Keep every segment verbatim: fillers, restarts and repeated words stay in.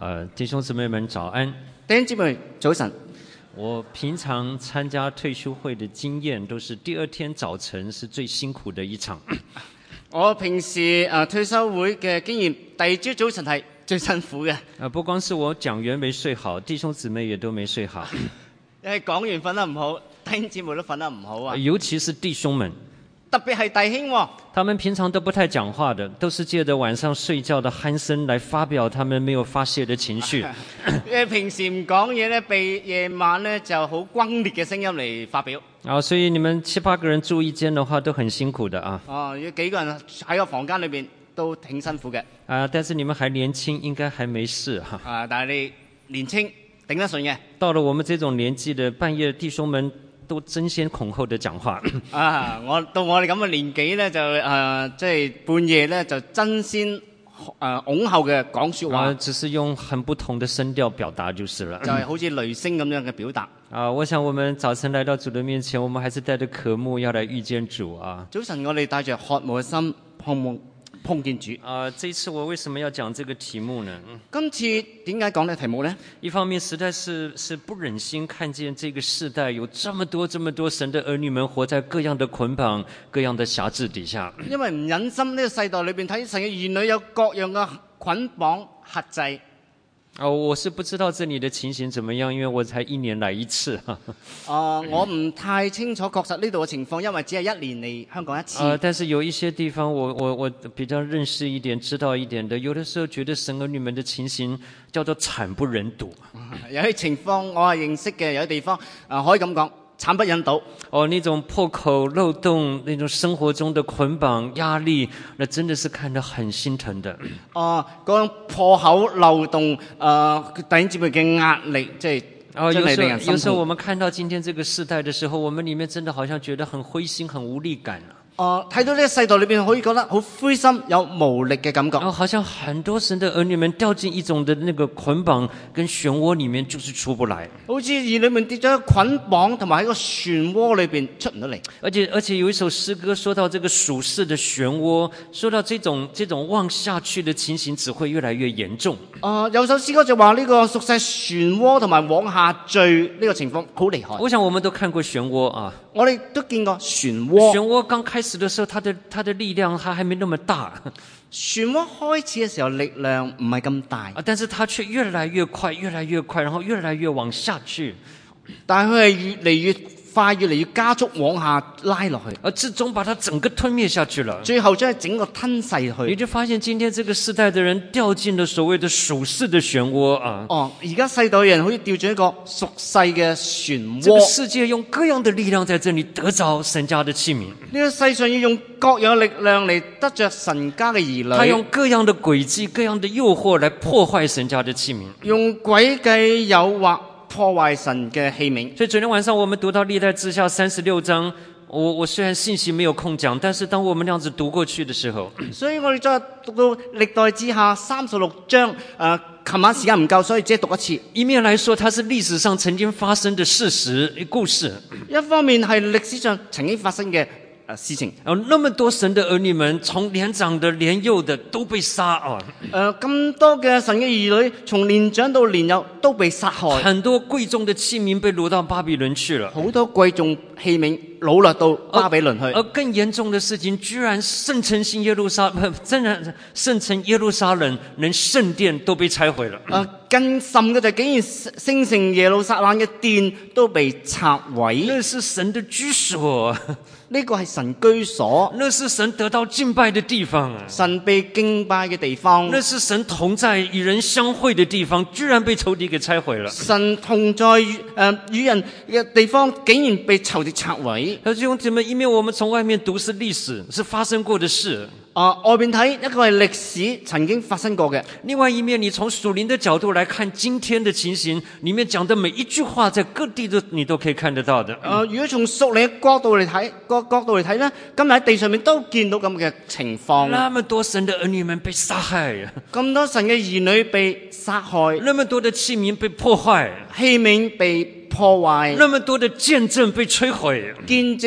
呃，弟兄姊妹們早安。 弟兄姊妹早晨。 我平常參加退休會的經驗，都是第二天早晨是最辛苦的一場。 我平時、呃、退休會嘅經驗，第二朝早晨係最辛苦嘅。 呃，不光是我講員沒睡好，弟兄姊妹也都沒睡好。 因為講員瞓得唔好，弟兄姊妹都瞓得唔好啊。 尤其是弟兄們。 特別係弟兄喎， 他們平常都不太講話的，都是借着晚上睡覺的鼾聲來發表他們沒有發洩的情緒。 因為平時唔講嘢咧，被夜晚咧就好轟烈嘅聲音嚟發表。 啊，所以你們七八個人住一間的話，都很辛苦的啊。 哦，有幾個人喺個房間裏邊都挺辛苦嘅。 啊，但是你們還年輕，應該還沒事哈。 啊，但係你年輕頂得順嘅。 到了我們這種年紀的半夜，弟兄們都爭先恐後的講話啊！我到我哋咁嘅年紀咧，就誒即係半夜咧就爭先誒恐後嘅講説話、 啊，只是用很不同的聲調表達就是了。 就係好似雷聲咁樣嘅表達。 啊，我想我們早晨來到主的面前，我們還是帶着渴慕要來遇見主啊。 早晨我哋帶着渴慕嘅心碰碰碰見主。 啊，這一次我為什麼要講這個題目呢？ 今次點解講呢個題目呢？ 一方面實在是是不忍心看見這個世代有這麼多這麼多神的兒女們活在各樣的捆綁、各樣的轄制底下。 因為唔忍心呢個世代裏邊睇神嘅兒女有各樣嘅捆綁轄制。 哦，我是不知道這裡的情形怎麼樣，因為我才一年來一次。啊、 呃，我唔太清楚確實呢度嘅情況，因為只係一年嚟香港一次。 啊、呃，但是有一些地方我我我比較認識一點、知道一點的，有的時候覺得神兒女們的情形叫做慘不忍睹。 有啲情況我係認識嘅，有啲地方啊、呃、可以咁講。慘不忍睹。 哦，那種破口漏洞，那種生活中的捆綁壓力，那真的是看得很心疼的。 哦、呃，嗰種破口漏洞，呃，弟兄姊妹嘅壓力，即係哦， 真係令人心痛。 有時候我們看到今天這個世代的時候，我們裡面真的好像覺得很灰心、很無力感啊。 哦、呃，睇到呢個世代裏邊，可以覺得好灰心、有無力嘅感覺。 哦，好像很多神的兒女們掉進一種的那個捆綁跟漩渦裡面，就是出不來。 好似兒女們跌咗喺捆綁同埋喺個漩渦裏邊出唔到嚟。 而且而且有一首詩歌說到這個屬世的漩渦，說到這種這種往下去的情形只會越來越嚴重。 啊、呃，有首詩歌就話呢個屬世漩渦同埋往下墜呢個情況好厲害。 我想我們都看過漩渦啊， 我哋都見過漩渦。 漩渦剛開始的時候，它的它的力量它還沒那麼大。 漩渦開始嘅時候力量唔係咁大， 啊，但是它卻越來越快，越來越快，然後越來越往下去。 但係佢係越嚟越快，越嚟越加速往下拉落去， 而最終把它整個吞滅下去了。 最後將整個吞噬去。 你就發現今天這個世代的人掉進了所謂的屬世的漩渦啊！ 哦，而家世代人好似掉進一個屬世嘅漩渦。 這個世界用各樣的力量在這裡得着神家的器皿。 呢個世上要用各樣力量嚟得着神家嘅兒女。 他用各樣的詭計、各樣的誘惑來破壞神家的器皿。 用詭計誘惑破壞神嘅器皿。 所以昨天晚上我們讀到歷代志下三十六章，我我雖然信息沒有空講，但是當我們這樣子讀過去的時候， 所以我哋再讀到歷代志下三十六章，誒、呃，琴晚時間唔夠，所以只係讀一次。 一面來說，它是歷史上曾經發生的事實故事； 一方面係歷史上曾經發生嘅事情。 然後那麼多神的兒女們，從年長的、年幼的都被殺啊！ 誒，咁多嘅神嘅兒女，從年長到年幼都被殺害。 很多貴重的器皿被擄到巴比倫去了。 好多貴重器皿擄掠到巴比倫去。 而更嚴重的事情，居然聖城新耶路撒，真然聖城耶路撒冷，連聖殿都被拆毀了。 誒，更甚嘅就係竟然聖城耶路撒冷嘅殿都被拆毀。 那是神的居所。 呢個係神居所， 那是神得到敬拜的地方啊！ 神被敬拜嘅地方， 那是神同在與人相會的地方，居然被仇敵給拆毀了。 神同在與誒與人嘅地方，竟然被仇敵拆毀。 弟兄姊妹，因為我們從外面讀是歷史，是發生過的事。 啊、呃，外邊睇一個係歷史曾經發生過嘅， 另外一面你從屬靈的角度來看今天的情形，裏面講的每一句話，在各地都你都可以看得到的。 呃，如果從屬靈嘅角度嚟睇，個角度嚟睇呢，今日喺地上面都見到咁嘅情況。 那麼多神的兒女們被殺害， 咁多神嘅兒女被殺害， 那麼多的器皿被破壞， 器皿被破壞， 那麼多的見證被摧毀， 見證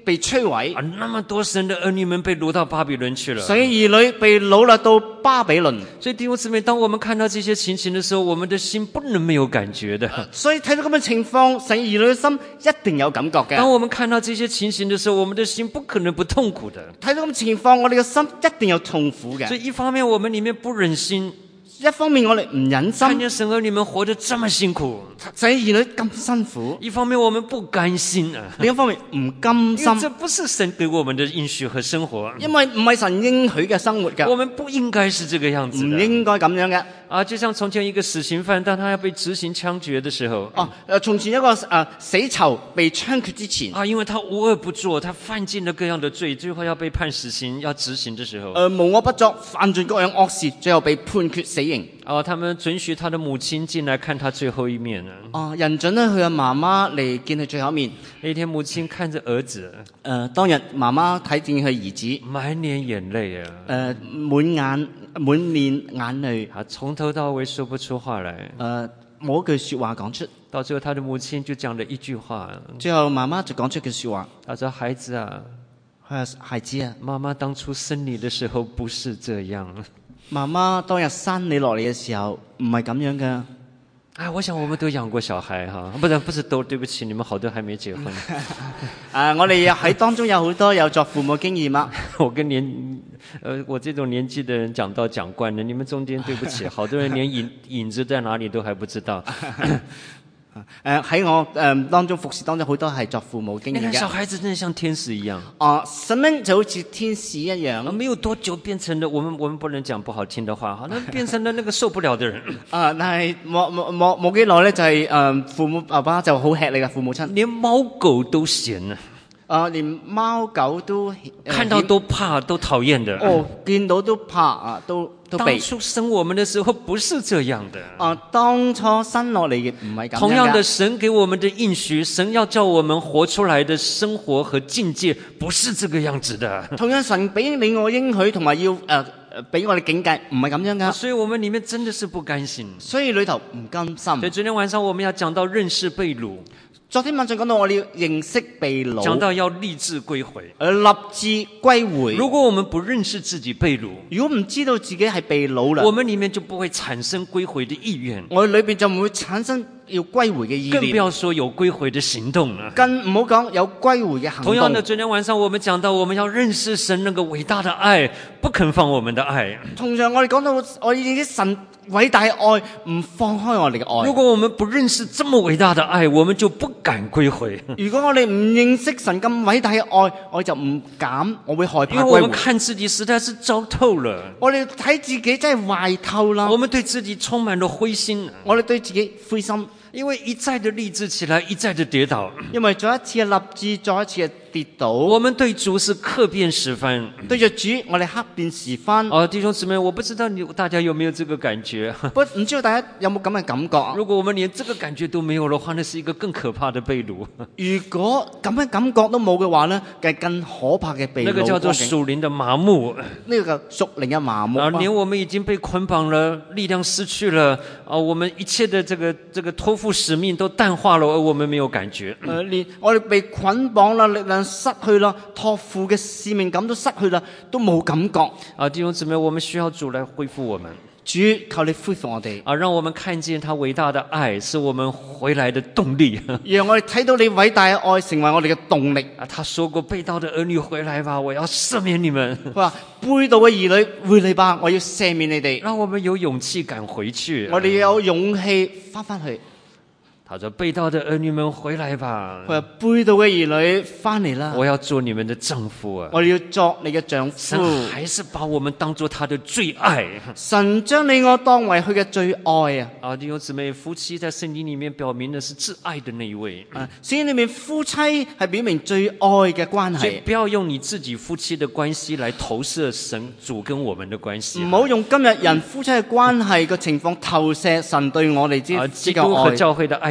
被摧毀， 啊，那麼多神的兒女們被擄到巴比倫去了。 神嘅兒女被擄落到巴比倫。 所以弟兄姊妹，當我們看到這些情形的時候，我們的心不能沒有感覺的。 所以睇到咁嘅情況，神兒女嘅心一定有感覺嘅。 當我們看到這些情形的時候，我們的心不可能不痛苦的。 睇到咁嘅情況，我哋嘅心一定有痛苦嘅。 所以一方面我們裡面不忍心， 一方面我哋唔忍心， 看見神兒女們活得這麼辛苦； 神兒女咁辛苦， 一方面我們不甘心啊， 另一方面唔甘因為心， 這不是神給我們的應許和生活， 因為唔係神應許嘅生活㗎， 我們不應該是這個樣子的。 唔應該咁樣嘅。 啊，就像從前一個死刑犯，當他要被執行槍決的時候， 哦，誒，從前一個誒、呃、死囚被槍決之前， 啊，因為他無惡不作，他犯盡了各樣的罪，最後要被判死刑，要執行的時候， 誒、呃、無惡不作，犯盡各樣惡事，最後被判決死刑。 啊，他們准許他的母親進來看他最後一面啊。 哦，人准咧佢嘅媽媽嚟見佢最後一面。 那天母親看着兒子， 誒、呃，當日媽媽睇見佢兒子， 滿臉眼淚啊， 誒、呃，滿眼滿面眼淚， 啊，從頭到尾說不出話來， 誒、呃，冇一句説話講出。 到最後他的母親就講了一句話， 最後媽媽就講出句説話， 他說：孩子啊， 佢話孩子啊， 媽媽當初生你的時候不是這樣。 媽媽當日生你落嚟嘅時候唔係咁樣嘅。 哎，我想我們都養過小孩哈，不是不是都，對不起，你們好多還沒結婚。 啊，我哋喺當中有好多有作父母經驗啊。 我跟年，呃，我這種年紀的人講到講慣了，你們中間對不起，好多人連影影子在哪裡都還不知道。 誒喺、呃、我誒、呃、當中服侍當中好多係作父母經驗嘅。 小孩子真的像天使一樣。 哦、呃，神們就好似天使一樣。 沒有多久變成了我們我們不能講不好聽的話，好像變成了那個受不了的人。 啊、呃，但係冇冇冇冇幾耐咧，就係、是、誒、呃、父母爸爸就好吃力嘅父母親， 連貓狗都嫌啊。 啊、呃，連貓狗都、呃、 看到都怕都討厭的。 哦，見到都怕啊，都都避。 當初生我們的時候不是這樣的。 啊、呃，當初生落嚟嘅唔係咁樣。 同樣的，神給我們的應許，神要叫我們活出來的生活和境界，不是這個樣子的。 同樣，神俾你我應許同埋要誒誒俾我哋境界，唔係咁樣噶。 所以我們裡面真的是不甘心。 所以裏頭唔甘心。 所以昨天晚上我們要講到認識被擄。 昨天晚上講到我哋要認識被擄， 講到要立志歸回， 而立志歸回。 如果我們不認識自己被擄， 如果唔知道自己係被擄啦， 我們裡面就不會產生歸回的意願， 我哋裏邊就唔會產生要歸回嘅意念， 更不要說有歸回的行動啦。 更唔好講有歸回嘅行動。 同樣的，昨天晚上我們講到，我們要認識神那個偉大的愛，不肯放我們的愛。 同樣我哋講到，我哋認識神偉大嘅愛，唔放開我哋嘅愛。 如果我們不認識這麼偉大的愛，我們就不敢歸回。 如果我哋唔認識神咁偉大嘅愛，我就唔敢，我會害怕歸回。 因為我們看自己實在是糟透了， 我哋睇自己真係壞透啦。 我們對自己充滿了灰心， 我哋對自己灰心， 因為一再的立志起來，一再的跌倒。 因為再一次嘅立志，再一次嘅跌倒。 我們對主是客變十番， 對着主，我哋客變十番。 哦，弟兄姊妹，我不知道你大家有沒有這個感覺？ 不，唔知道大家有冇咁嘅感覺？ 如果我們連這個感覺都沒有的話，那是一個更可怕的被擄。 如果咁嘅感覺都冇嘅話呢，係更可怕嘅被擄。 那個叫做屬靈的麻木。 呢個叫屬靈嘅麻木。 啊，連我們已經被捆綁了，力量失去了，啊，我們一切的這個這個託付使命都淡化了，而我們沒有感覺。 誒、呃，連我哋被捆綁啦，力量失去啦，託付嘅使命感都失去啦，都冇感覺。 啊，弟兄姊妹，我們需要主來恢復我們。 主，求你恢復我哋， 啊，讓我們看見他偉大的愛是我們回來的動力。 讓我哋睇到你偉大嘅愛成為我哋嘅動力。 啊，他說過背道的兒女回來吧，我要赦免你們。 佢話背道嘅兒女回嚟吧，我要赦免你哋。 讓我們有勇氣趕回去。 我哋有勇氣翻返去。 他說背道的兒女們回來吧。 佢話背道嘅兒女翻嚟啦。 我要做你們的丈夫啊。 我哋要作你嘅丈夫。 神還是把我們當作他的最愛。 神將你我當為佢嘅最愛啊！ 啊，弟兄姊妹，夫妻在聖經裏面表明的是至愛的那一位。 啊，聖經裏面夫妻係表明最愛嘅關係。 所以不要用你自己夫妻的關係來投射神主跟我們的關係。 唔好用今日人夫妻嘅關係嘅情況投射神對我哋之之嘅愛。 基督和教會的愛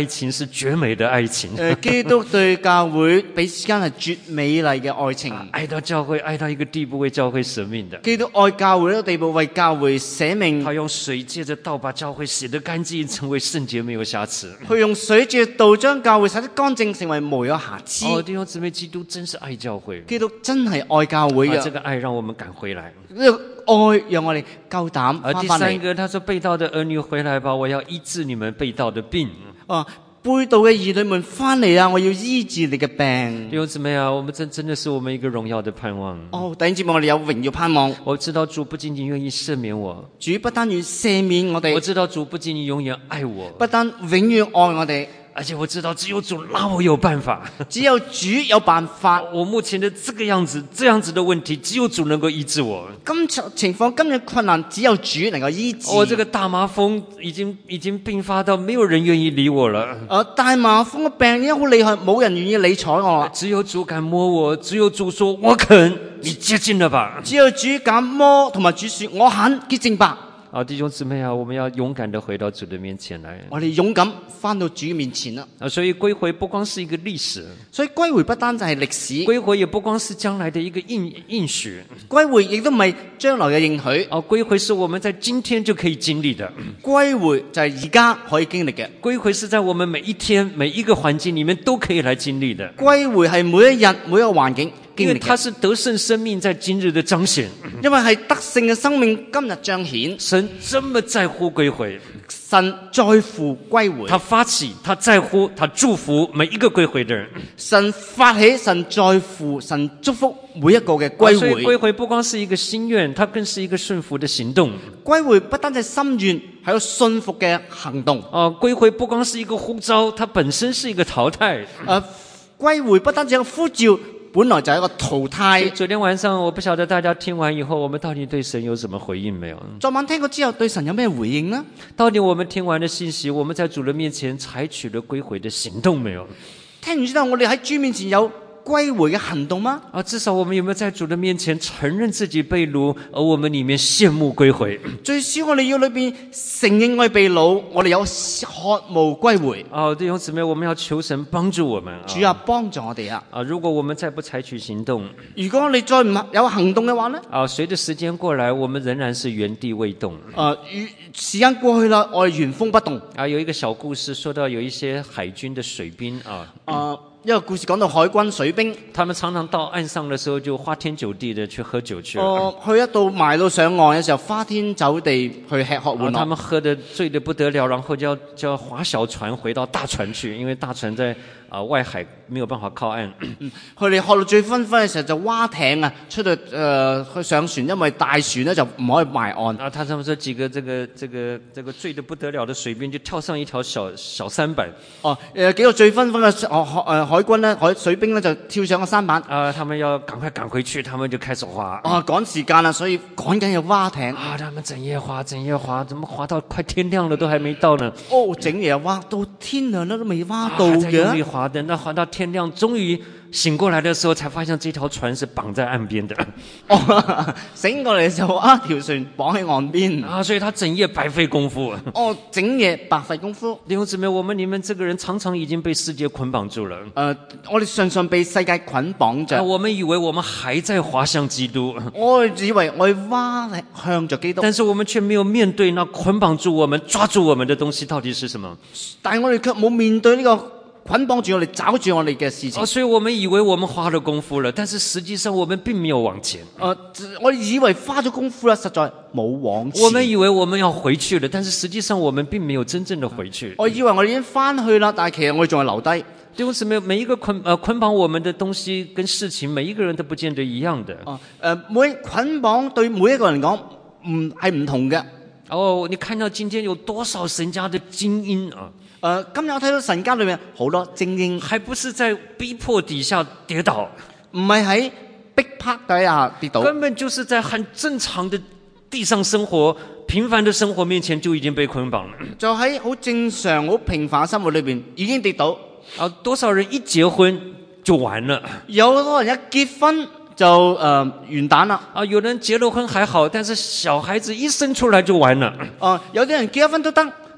愛情是絕美的愛情。 誒，基督對教會彼此間係絕美麗嘅愛情。 愛到教會，愛到一個地步，為教會捨命的。 基督愛教會呢個地步，為教會捨命。 他用水借着道把教會洗得乾淨，成為聖潔，沒有瑕疵。 佢用水借道將教會洗得乾淨，成為無有瑕疵。 哦，弟兄姊妹，基督真是愛教會。 基督真係愛教會嘅。 啊，這個愛讓我們趕回來。 呢個愛讓我哋夠膽而第翻返嚟。 三個，他說背道的兒女回來吧，我要醫治你們背道的病。 啊，背道嘅兒女們翻嚟啊！我要醫治你嘅病。 弟兄姊妹啊，我們真真的是我們一個榮耀的盼望。 哦，弟兄姊妹，我哋有榮耀盼望。 我知道主不僅僅願意赦免我， 主不單願赦免我哋， 我知道主不僅僅永遠愛我， 不單永遠愛我哋， 而且我知道只有主讓我有辦法。 只有主有辦法。 我目前的這個樣子，這樣子的問題，只有主能夠醫治我。 今次情況，今日困難，只有主能夠醫治。 我、哦、這個大麻風已經已經病發到沒有人願意理我了。 呃，大麻風嘅病已經好厲害，冇人願意理睬我。 只有主敢摸我，只有主說我肯，你接近了吧。 只有主敢摸，同埋主說我肯潔淨吧。 啊，弟兄姊妹啊，我們要勇敢地回到主的面前來。 我哋勇敢翻到主面前啦。 啊，所以歸回不光是一個歷史， 所以歸回不單就係歷史， 歸回也不光是將來的一個應應許， 歸回亦都唔係將來嘅應許。 啊，歸回是我們在今天就可以經歷的。 歸回就係而家可以經歷嘅。 歸回是在我們每一天每一個環境裏面都可以來經歷的。 歸回係每一日每一個環境經歷嘅。 因為它是得勝生命在今日的彰顯。 因為係得勝嘅生命今日彰顯。 神這麼在乎歸回， 神在乎歸回。 他發起，他在乎，他祝福每一個歸回的人。 神發起，神在乎，神祝福每一個嘅歸回。 所以歸回不光是一個心願，它更是一個順服的行動。 歸回不單係心願，係個順服嘅行動。 哦，歸回不光是一個呼召，它本身是一個淘汰。 誒，歸回不單止一個呼召，本來就係一個淘汰。 昨天晚上我不曉得大家聽完以後，我們到底對神有什麼回應沒有？ 昨晚聽過之後，對神有咩回應呢？ 到底我們聽完的信息，我們在主的面前採取了歸回的行動沒有？ 聽完之後，我哋喺主面前有歸回嘅行動嗎？ 啊，至少我們有沒有在主的面前承認自己被擄，而我們裏面羨慕歸回？ 最少我哋要裏邊承認我哋被擄，我哋有渴慕歸回。 哦，弟兄姊妹，我們要求神幫助我們。 主啊，幫助我哋啊！ 啊，如果我們再不採取行動， 如果你再唔有行動嘅話呢？ 啊，隨着時間過來，我們仍然是原地未動。 啊，時間過去啦，我哋原封不動。 啊，有一個小故事，說到有一些海軍的水兵啊。 啊，一個故事講到海軍水兵， 他們常常到岸上的時候就花天酒地的去喝酒去了。 哦、呃，去一到埋到上岸嘅時候，花天酒地去吃喝玩樂。 他們喝得醉得不得了，然後就要就要划小船回到大船去，因為大船在啊、呃、外海沒有辦法靠岸。 佢哋喝到醉醺醺嘅時候就划艇啊出到誒、呃、去上船，因為大船呢就唔可以埋岸。 啊，他們說幾個這個這個這個醉得不得了的水兵就跳上一條小小舢板。 哦，誒、呃、幾個醉醺醺嘅誒誒海軍咧，海水兵咧就跳上個舢板。 啊，他們要趕快趕回去，他們就開始划。 啊，趕時間啦，所以趕緊要划艇。 啊，他們整夜划，整夜划，怎麼划到快天亮了都還沒到呢？ 哦，整夜划到天亮啦都未划到嘅。啊，在用力划，等到划到天亮，終於醒過來的時候，才發現這條船是綁在岸邊的。 哦，醒過嚟就啊，條船綁喺岸邊。 啊，所以他整夜白費功夫。 哦，整夜白費功夫。 弟兄姊妹，我們你們這個人常常已經被世界捆綁住了。 呃，我哋常常被世界捆綁着。 啊，我們以為我們還在划向基督。 我以為我哋划向着基督， 但是我們卻沒有面對那捆綁住我們、抓住我們的東西到底是什麼。 但係我哋卻冇面對呢個捆綁住我哋、抓住我哋嘅事情。 哦，所以我們以為我們花了功夫了，但是實際上我們並沒有往前。 呃，我哋以為花咗功夫啦，實在冇往前。 我們以為我們要回去了，但是實際上我們並沒有真正的回去。 我以為我哋已經翻去啦，但係其實我哋仲係留低。 弟兄姊妹，每一個捆呃捆綁我們的東西跟事情，每一個人都不見得一樣的。 哦，誒，每捆綁對每一個人講唔係唔同嘅。 哦，你看到今天有多少神家的精英啊？ 誒、呃，今日我睇到神家裏面好多精英， 還不是在逼迫底下跌倒， 唔係喺逼迫底下跌倒， 根本就是在很正常的地上生活、平凡的生活面前就已經被捆綁了。 就喺好正常、好平凡嘅生活裏邊已經跌倒。 啊，多少人一結婚就完了？ 有好多人一結婚就誒、呃、完蛋啦。 啊，有人結了婚還好，但是小孩子一生出來就完了。 啊，有啲人結咗婚都得。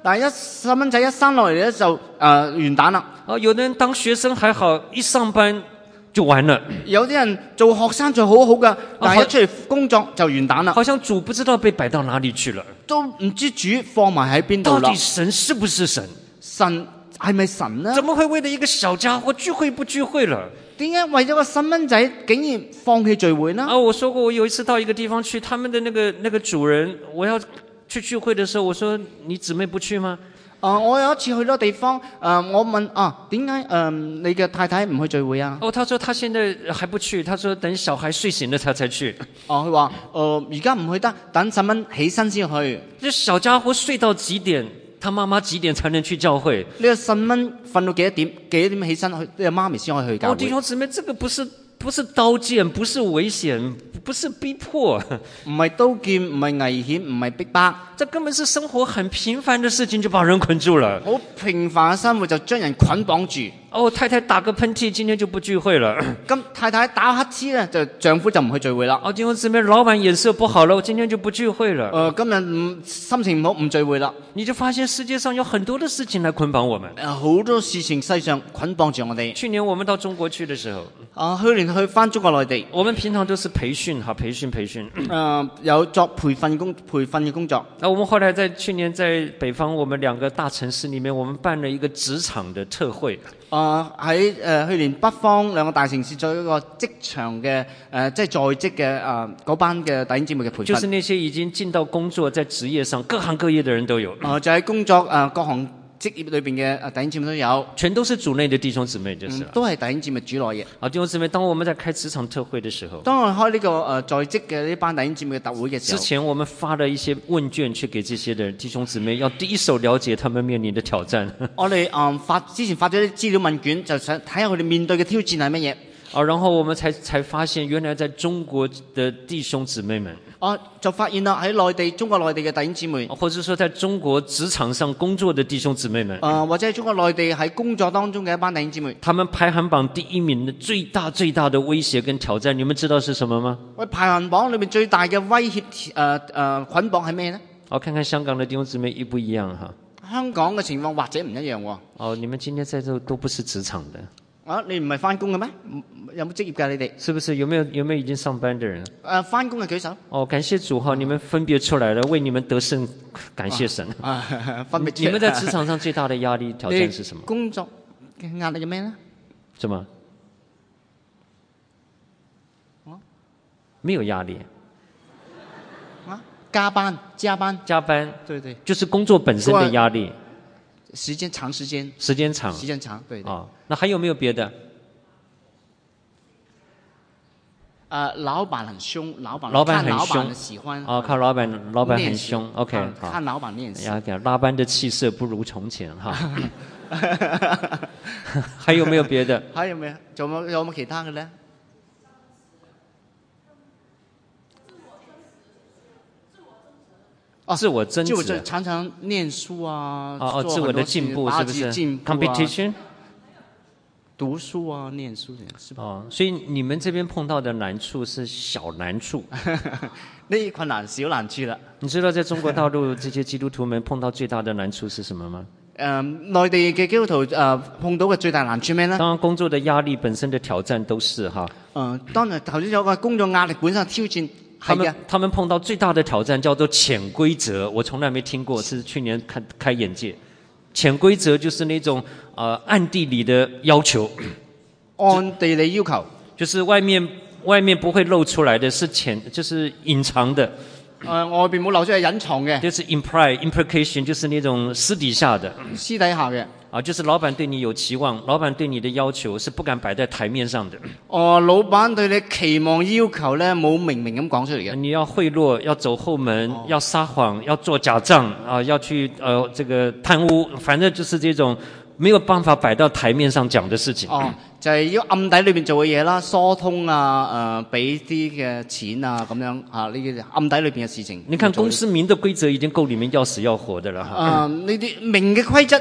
但係一細蚊仔一生落嚟咧就誒、呃、完蛋啦。 哦，有的人當學生還好，一上班就完了。 有啲人做學生就好好噶，但係一出嚟工作就完蛋啦。 好像主不知道被擺到哪裡去了， 都唔知主放埋喺邊度啦。 到底神是不是神？ 神係咪神呢？ 怎麼會為了一個小家伙聚會不聚會了？ 點解為咗個細蚊仔竟然放棄聚會呢？ 啊，我說過，我有一次到一個地方去，他們的那個那個主人，我要去聚會的時候，我說你姊妹不去嗎？ 啊！我有一次去到地方，誒、呃，我問啊，點解誒你嘅太太唔去聚會啊？ 哦，他說他現在還不去，他說等小孩睡醒了他才去。 哦，佢話誒而家唔去得，等細蚊起身先去。 這小家伙睡到幾點？他媽媽幾點才能去教會？ 呢個細蚊瞓到幾多點？幾多點起身去？呢個媽咪先可以去教會。 哦，弟兄姊妹，這個不是不是刀劍，不是危險，不是逼迫， 唔係刀劍，唔係危險，唔係逼迫。 這根本是生活很平凡的事情就把人捆住了。 好平凡嘅生活就將人捆綁住。 哦，太太打個噴嚏，今天就不聚會了。 咁太太打乞嗤咧，就丈夫就唔去聚會啦。 哦，弟兄姊妹，老闆眼色不好了，我今天就不聚會了。 誒、呃，今日唔心情唔好，唔聚會啦。 你就發現世界上有很多的事情來捆綁我們。 誒，好多事情世上捆綁住我哋。 去年我們到中國去的時候， 啊，去年去翻中國內地， 我們平常都是培訓哈，培訓培訓。 誒、呃，有作培訓工培訓嘅工作。 啊，我們後來在去年在北方，我們兩個大城市裡面，我們辦了一個職場的特會。 啊，喺誒去年北方兩個大城市做一個職場嘅誒、呃，即係在職嘅啊嗰班嘅弟兄姊妹嘅培訓。 就是那些已經進到工作，在職業上各行各業的人都有。 啊、呃，就喺工作啊、呃、各行職業裏邊嘅啊弟兄姊妹都有， 全都是主內的弟兄姊妹，就是、 嗯、都係弟兄姊妹主內嘅。 啊，弟兄姊妹，當我們在開職場特會的時候， 當我開呢、這個誒、呃、在職嘅呢班弟兄姊妹嘅特會嘅時候， 之前我們發了一些問卷去給這些的弟兄姊妹，要第一手了解他們面臨的挑戰。 我哋啊、呃、發之前發咗啲資料問卷，就想睇下佢哋面對嘅挑戰係乜嘢。 啊，然後我們才才發現，原來在中國的弟兄姊妹們， 啊，就發現啦喺內地中國內地嘅弟兄姊妹， 或者說在中國職場上工作的弟兄姊妹們， 啊，或者係中國內地喺工作當中嘅一班弟兄姊妹， 他們排行榜第一名的最大最大的威脅跟挑戰，你們知道是什麼嗎？ 喂，排行榜裏面最大嘅威脅誒誒捆綁係咩呢？ 我看看香港的弟兄姊妹一不一樣哈？ 香港嘅情況或者唔一樣喎。 哦，你們今天在這都不是職場的。 啊，你唔係翻工嘅咩？有冇職業㗎？你哋是不是？有沒有有沒有已經上班的人？ 誒，翻工嘅舉手。 哦，感謝主哈，你們分別出來了，為你們得勝，感謝神。 啊，啊分別出。 你們在職場上最大的壓力挑戰是什麼？ 工作嘅壓力係咩呢？ 什麼？啊？沒有壓力。 啊？加班，加班， 加班。 對對。 就是工作本身的壓力。 時間長，時間。 時間長。 時間長，對對。 哦，那還有沒有別的？ 呃，老闆很兇，老闆老闆很兇， 看老闆喜歡哦，看老闆，老闆很兇 ，OK，、 嗯、 好， 看老闆練習。 呀，拉班的氣色不如從前哈。還有沒有別的？ 還有沒有？仲有冇有冇其他嘅咧？ 哦，自我增值， 就常常念書啊， 哦哦，自我的進步是不是？ 進步啊 competition。 讀書啊，念書是吧？ 哦，所以你們這邊碰到的難處是小難處， 呢困難小難處啦。 你知道在中國大陸這些基督徒們碰到最大的難處是什麼嗎？ 誒、呃，內地嘅基督徒誒、呃、碰到嘅最大難處咩呢？ 當然工作的壓力本身的挑戰都是哈。嗯、 呃，當然頭先有個工作壓力本身嘅挑戰， 他們他們碰到最大的挑戰叫做潛規則，我從來沒聽過，是去年開開眼界。潛規則就是那種呃暗地裏的要求， 按地理要求， 就是外面外面不會露出來的，是潛就是隱藏的。 呃，外邊冇露出嚟隱藏嘅， 就是 imply implication， 就是那種私底下的， 私底下嘅。 啊，就是老闆對你有期望，老闆對你的要求是不敢擺在台面上的。 哦、呃，老闆對你期望要求咧，冇明明咁講出嚟嘅。 你要賄賂，要走後門，哦、要撒謊，要做假賬啊，要去呃這個貪污，反正就是這種沒有辦法擺到台面上講的事情。 哦，就係、是、要暗底裏邊做嘅嘢啦，疏通啊，誒俾啲嘅錢啊，咁樣啊呢啲暗底裏邊嘅事情。 你看公司明的規則已經夠你們要死要活的了哈。 啊，呢啲明嘅規則都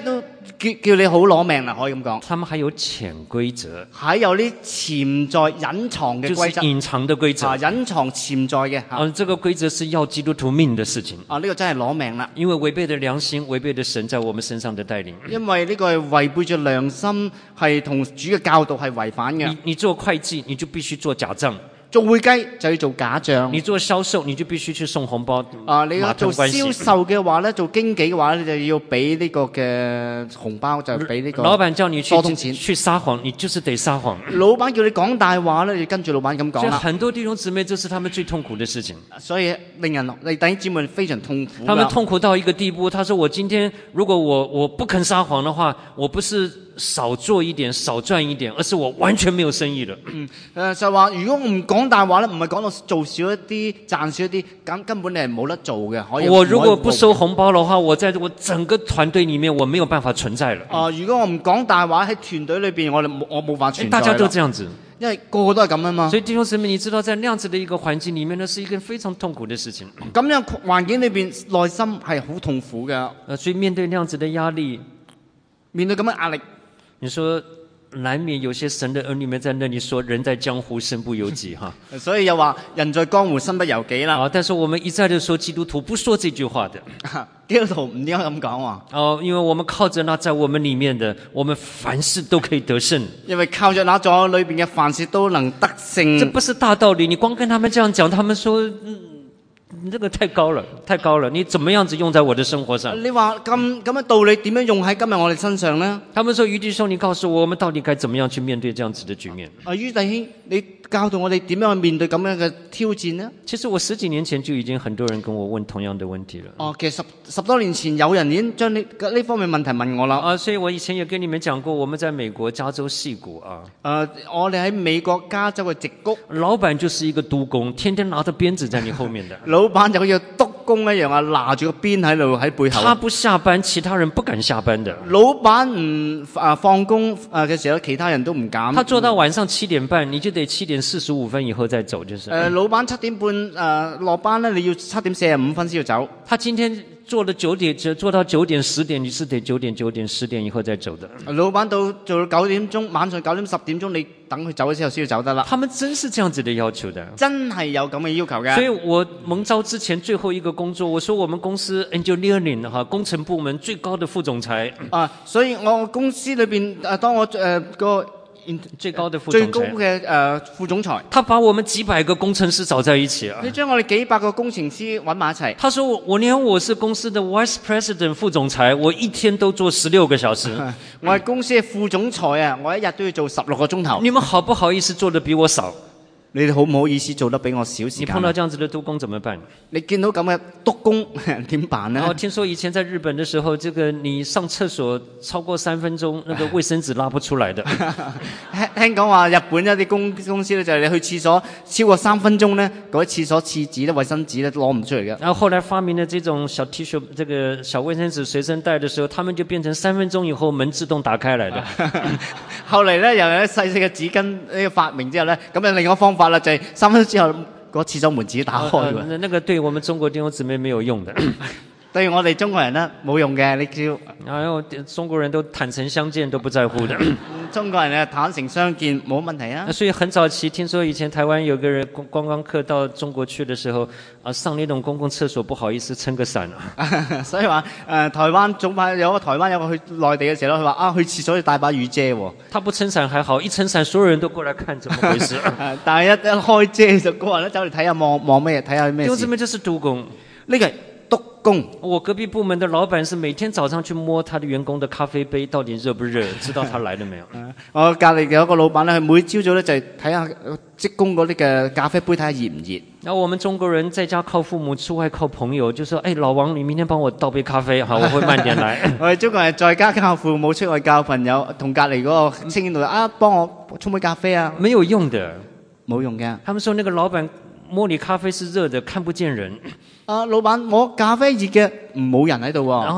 叫叫你好攞命啦，可以咁講。 他們還有潛規則， 還有啲潛在隱藏嘅規則， 就是隱藏的規則啊，隱藏潛在嘅嚇。 啊，這個規則是要基督徒命的事情。 啊，呢、這個真係攞命啦！ 因為違背了良心，違背了神在我們身上的帶領。 因為呢個係違背咗良心，係同主嘅教導係違反嘅。 你你做會計，你就必須做假帳。 做會計就要做假帳， 你做銷售你就必須去送紅包。 啊，你做銷售嘅話咧，做經紀嘅話，你就要俾呢個嘅紅包，就俾呢個。 老闆叫你去多通錢去撒謊，你就是得撒謊。 老闆叫你講大話咧，你跟住老闆咁講啦。 所以很多弟兄姊妹，這是他們最痛苦的事情。 所以令人你弟兄姊妹非常痛苦。 他們痛苦到一個地步，他說：我今天如果我我不肯撒謊的話，我不是少做一點少賺一點，而是我完全沒有生意了。 嗯，誒就話如果我唔講大話咧，唔係講到做少一啲賺少一啲，咁根本你係冇得做嘅。可以我如果不收紅包的話，我在我整個團隊裡面我沒有辦法存在了。 啊、呃，如果我唔講大話喺團隊裏邊，我哋我冇法存在。 大家都這樣子， 因為個個都係咁啊嘛。 所以弟兄姊妹，你知道在那樣子的一個環境裡面呢，是一個非常痛苦的事情。 咁樣環境裏邊，內心係好痛苦嘅。 呃，所以面對那樣子的壓力， 面對咁嘅壓力。 你說難免有些神的兒女們在那裡說人在江湖身不由己哈， 所以又話人在江湖身不由己啦。 啊，但是我們一再的說基督徒不說這句話的， 基督徒唔應該咁講喎。 哦，因為我們靠着那在我們裡面的，我們凡事都可以得勝。 因為靠着那在我裏邊嘅凡事都能得勝。 這不是大道理，你光跟他們這樣講，他們說，嗯，你這個太高了，太高了，你怎麼樣子用在我的生活上？ 你話咁咁嘅道理點樣用喺今日我哋身上呢？ 他們說余弟兄，你告訴我，我們到底該怎麼樣去面對這樣子的局面？ 啊，余弟兄，你教導我哋點樣去面對咁樣嘅挑戰呢？ 其實我十幾年前就已經很多人跟我問同樣的問題了。 哦，其實十十多年前有人已經將呢呢方面問題問我啦。 啊，所以我以前也跟你們講過，我們在美國加州矽谷啊。 呃，我哋喺美國加州嘅矽谷， 老闆就是一個督工，天天拿着鞭子在你後面的。 老闆就好似督工一樣啊，拿住個鞭喺度喺背後。 他不下班，其他人不敢下班的。 老闆唔啊放工啊嘅時候，其他人都唔敢。 他做到晚上七點半，你就得七點四十五分以後再走，就是。 誒、呃，老闆七點半誒落班咧，你要七點四十五分先要走。 他今天做了九點，做到九點十點，你是得九點九點十點以後再走的。 老闆到做到九點鐘，晚上九點十點鐘，你等佢走嘅時候先要走得啦。 他們真是這樣子的要求的， 真係有咁嘅要求嘅。 所以我蒙召之前最後一個工作，我說我們公司 engineering 哈工程部門最高的副總裁啊，所以我公司裏邊誒，當我誒、呃、個。 最高的副總裁， 最高嘅誒、呃、副總裁， 他把我們幾百個工程師找在一起啊！ 你將我哋幾百個工程師揾埋一齊。 他說我我連我是公司的 vice president 副總裁，我一天都做十六個小時。 我係公司嘅副總裁啊，我一日都要做十六個鐘頭。 你們好不好意思做得比我少？ 你哋好唔好意思做得比我少時間？ 你碰到這樣子的督工怎麼辦？ 你見到咁嘅督工點辦呢？ 然後聽說以前在日本的時候，這個你上廁所超過三分鐘，那個衛生紙拉不出來的。 聽講話日本一啲公公司咧，就係你去廁所超過三分鐘咧，嗰啲廁所廁紙咧、衛生紙咧攞唔出嚟嘅。 然後後來發明了這種小 T 恤，這個小衛生紙隨身帶的時候，他們就變成三分鐘以後門自動打開來的。 後嚟咧又有細細嘅紙巾呢個發明之後咧，咁有另一個方法啦，就係、是、三分鐘之後嗰、那個廁所門自己打開嘅、 呃呃。那個對我們中國弟兄姊妹沒有用的。 對我哋中國人咧冇用嘅，你叫然後中國人都坦誠相見，都不在乎的。 中國人咧坦誠相見冇問題啊。 所以很早期聽說以前台灣有個人觀光客到中國去的時候，啊上那種公共廁所不好意思撐個傘啊。 所以話誒、呃、台灣早排有個台灣有個去內地嘅時候，佢話啊去廁所要帶把雨遮喎。 他不撐傘還好，一撐傘所有人都過來看怎麼回事。 但係一一開遮就個人咧走嚟睇下望望咩，睇下咩事。 因為這邊就是督工， 呢個係督工。 我隔壁部門的老闆是每天早上去摸他的員工的咖啡杯到底熱不熱，知道他來了沒有。 我隔離有一個老闆咧，佢每朝早咧就係睇下職工嗰啲嘅咖啡杯睇下熱唔熱。 然後我們中國人在家靠父母，出外靠朋友，就說：哎，老王，你明天幫我倒杯咖啡，好，我會慢點來。 我哋中國人在家靠父母，出外教朋友，同隔離嗰個青年度啊，幫我沖杯咖啡啊， 沒有用的， 冇用嘅。 他們說那個老闆摸你咖啡是熱的，看不見人。 啊，老闆，我咖啡熱嘅，冇人喺度喎。 然後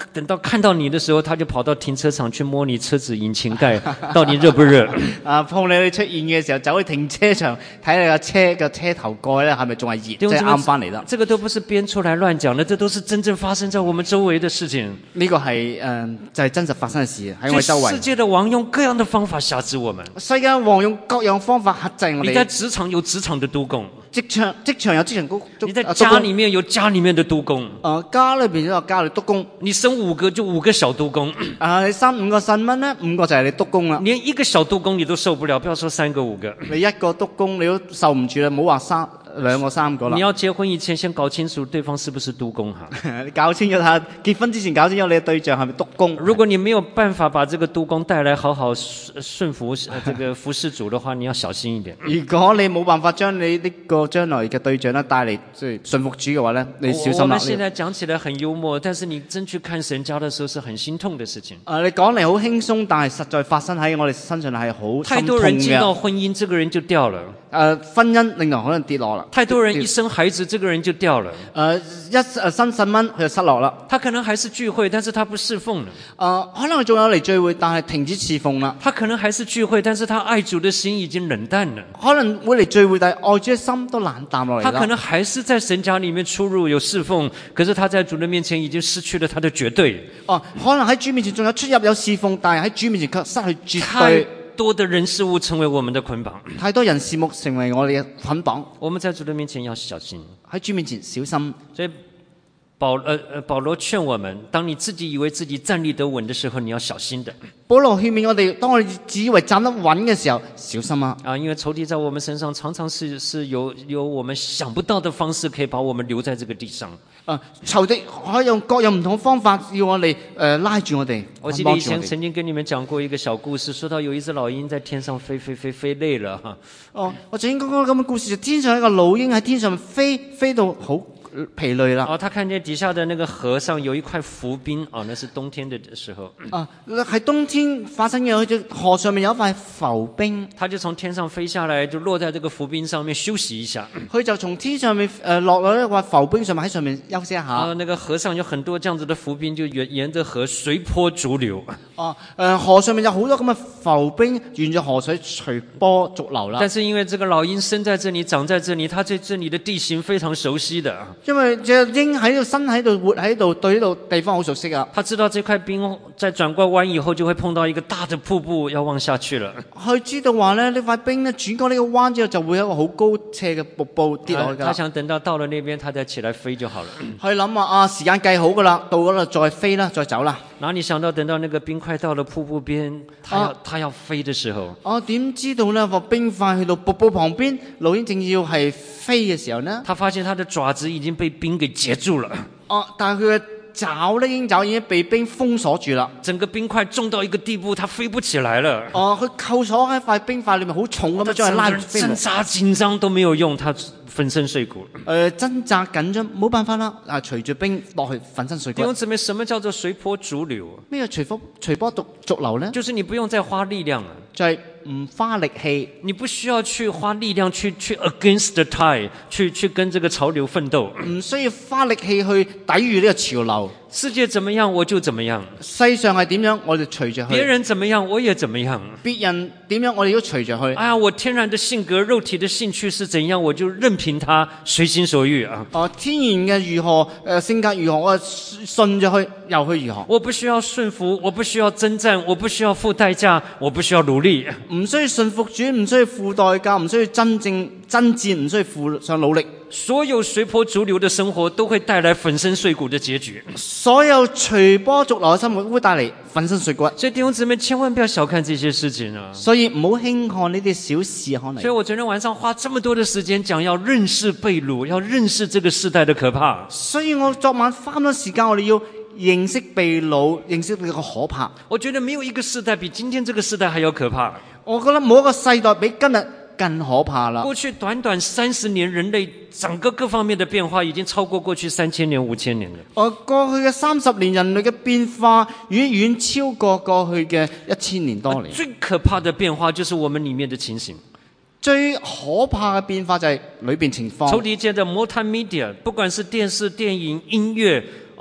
等到看到你的時候，他就跑到停車場去摸你車子引擎蓋，到底熱不熱？ 啊，碰你出現嘅時候，走去停車場睇你架車嘅車頭蓋咧，係咪仲係熱？即係啱翻嚟啦。 這個都不是編出來亂講的，這都是真正發生在我們周圍的事情。 呢個係誒、呃、就係、是、真實發生嘅事喺我哋周圍。 世界的王用各樣的方法轄制我們。 世界王用各樣方法克制我哋。 你在職場有職場的督工。 職場職場有職場督， 你在家裏面有家裏面的督工。 呃，家裏邊有家裏督工。 你生五個就五個小督工。 啊，你生五個細蚊咧，五個就係你督工啦。 連一個小督工你都受不了，不要說三個五個。 你一個督工你都受唔住啦，唔好話三兩個三個啦。 你要結婚以前先搞清楚對方是不是督工哈。 你搞清楚下，結婚之前搞清楚你嘅對象係咪督工。 如果你沒有辦法把這個督工帶來好好順服這個服侍主的話，你要小心一點。 如果你冇辦法將你呢個將來嘅對象咧帶嚟即係順服主嘅話咧，你小心啦。 我們現在講起來很幽默，但是你真去看神家的時候是很心痛的事情。 啊，你講嚟好輕鬆，但係實在發生喺我哋身上係好心痛嘅。 太多人進到婚姻，這個人就掉了。 誒，婚姻令到可能跌落啦。 太多人一生孩子，這個人就掉了。 誒，一誒生細蚊，佢就失落啦。 他可能還是聚會，但是他不侍奉了。 誒，可能佢仲有嚟聚會，但係停止侍奉啦。 他可能還是聚會，但是他愛主的心已經冷淡了。 可能會嚟聚會，但係愛主嘅心都冷淡落嚟啦。 他可能還是在神家裡面出入有侍奉，可是他在主的面前已經失去了他的絕對。 哦，可能喺主面前仲有出入有侍奉，但係喺主面前卻失去絕對。 多的人事物成為我們的捆綁， 太多人事物成為我哋嘅捆綁。 我們在主的面前要小心， 喺主面前小心。 所以保呃呃保羅勸我們，當你自己以為自己站立得穩的時候，你要小心的。 保羅勸勉我哋，當我哋自以為站得穩嘅時候，小心啊！ 啊，因為仇敵在我們身上常常是是有有我們想不到的方式，可以把我們留在這個地上。 啊，仇敵可以用各樣唔同方法要我哋誒、呃、拉住我哋。 我記得以前曾經跟你們講過一個小故事，說到有一隻老鷹在天上飛飛飛飛累了哈。 哦，我曾經講過咁嘅故事，就天上一個老鷹喺天上飛飛到好疲累啦。 哦，他看見底下的那個河上有一塊浮冰，哦，那是冬天的時候。 啊，喺冬天發生嘅，佢河上面有一塊浮冰， 他就從天上飛下來，就落在這個浮冰上面休息一下。 佢就從天上面誒、呃、落落一塊浮冰上面，喺上面休息一下。 啊，那個河上有很多這樣子的浮冰，就沿沿着河隨波逐流。 哦，誒、呃，河上面有好多咁嘅浮冰，沿着河水隨波逐流啦。 但是因為這個老鷹生在這裡，長在這裡，它對這裡的地形非常熟悉的。 因為隻鷹喺度生喺度活喺度，對呢度地方好熟悉啊。 他知道這塊冰在轉過彎以後，就會碰到一個大的瀑布，要往下去了。 佢知道話咧，呢塊冰咧轉過呢個彎之後，就會有一個好高斜嘅瀑布跌落去噶。 他想等到到了那邊，他再起來飛就好了。 佢諗話啊，時間計好噶啦，到嗰度再飛啦，再走啦。 哪裡想到等到那個冰塊到了瀑布邊，他要、啊、他要飛的時候， 我點知道呢？個冰塊去到瀑布旁邊，老鷹正要係飛嘅時候呢？ 他發現他的爪子已經被冰給截住了。 哦、啊，但係佢嘅爪咧，鷹爪已經被冰封鎖住啦。 整個冰塊重到一個地步，它飛不起來了。 哦、啊，佢扣鎖喺塊冰塊裏面，好重咁樣將佢拉住飛。 掙扎緊張都沒有用，他粉身碎骨。 誒、呃，掙扎緊張冇辦法啦，啊，隨住冰落去粉身碎骨。 弟兄姊妹，什麼叫做隨波逐流？ 咩叫隨波隨波逐逐流呢？ 就是你不用再花力量了， 就係、是、唔花力氣， 你不需要去花力量去去 against the tide， 去去跟這個潮流奮鬥。 唔需要花力氣去抵禦呢個潮流。 世界怎麼樣，我就怎麼樣。 世上係點樣，我就隨着去。 別人怎麼樣，我也怎麼樣。 別人點樣，我哋都隨着去。 哎呀，我天然的性格、肉體的興趣是怎樣，我就任憑他隨心所欲啊。 哦、呃，天然嘅如何，誒、呃、性格如何，我順着去，又去如何。 我不需要順服，我不需要征戰，我不需要付代價，我不需要努力。 唔需要順服主，唔需要付代價，唔需要真正爭戰，唔需要付上努力。 所有隨波逐流的生活都會帶來粉身碎骨的結局。 所有隨波逐流嘅生活會帶嚟粉身碎骨。 所以弟兄姊妹千萬不要小看這些事情啊！ 所以唔好輕看呢啲小事可能。 所以我昨天晚上花這麼多的時間講要認識被擄，要認識這個世代的可怕。 所以我昨晚花咁多時間，我哋要認識被擄，認識呢個可怕。 我覺得沒有一個世代比今天這個世代還要可怕。 我覺得冇一個世代比今日更可怕啦！ 過去短短三十年，人類整個各方面的變化已經超過過去三千年、五千年了。 我過去嘅三十年，人類嘅變化遠遠超過過去嘅一千年多年。 最可怕的變化就是我們裏面的情形。 最可怕嘅變化就係裏邊情況。 仇敵借着 multimedia，不管是電視、電影、音樂，哦、呃。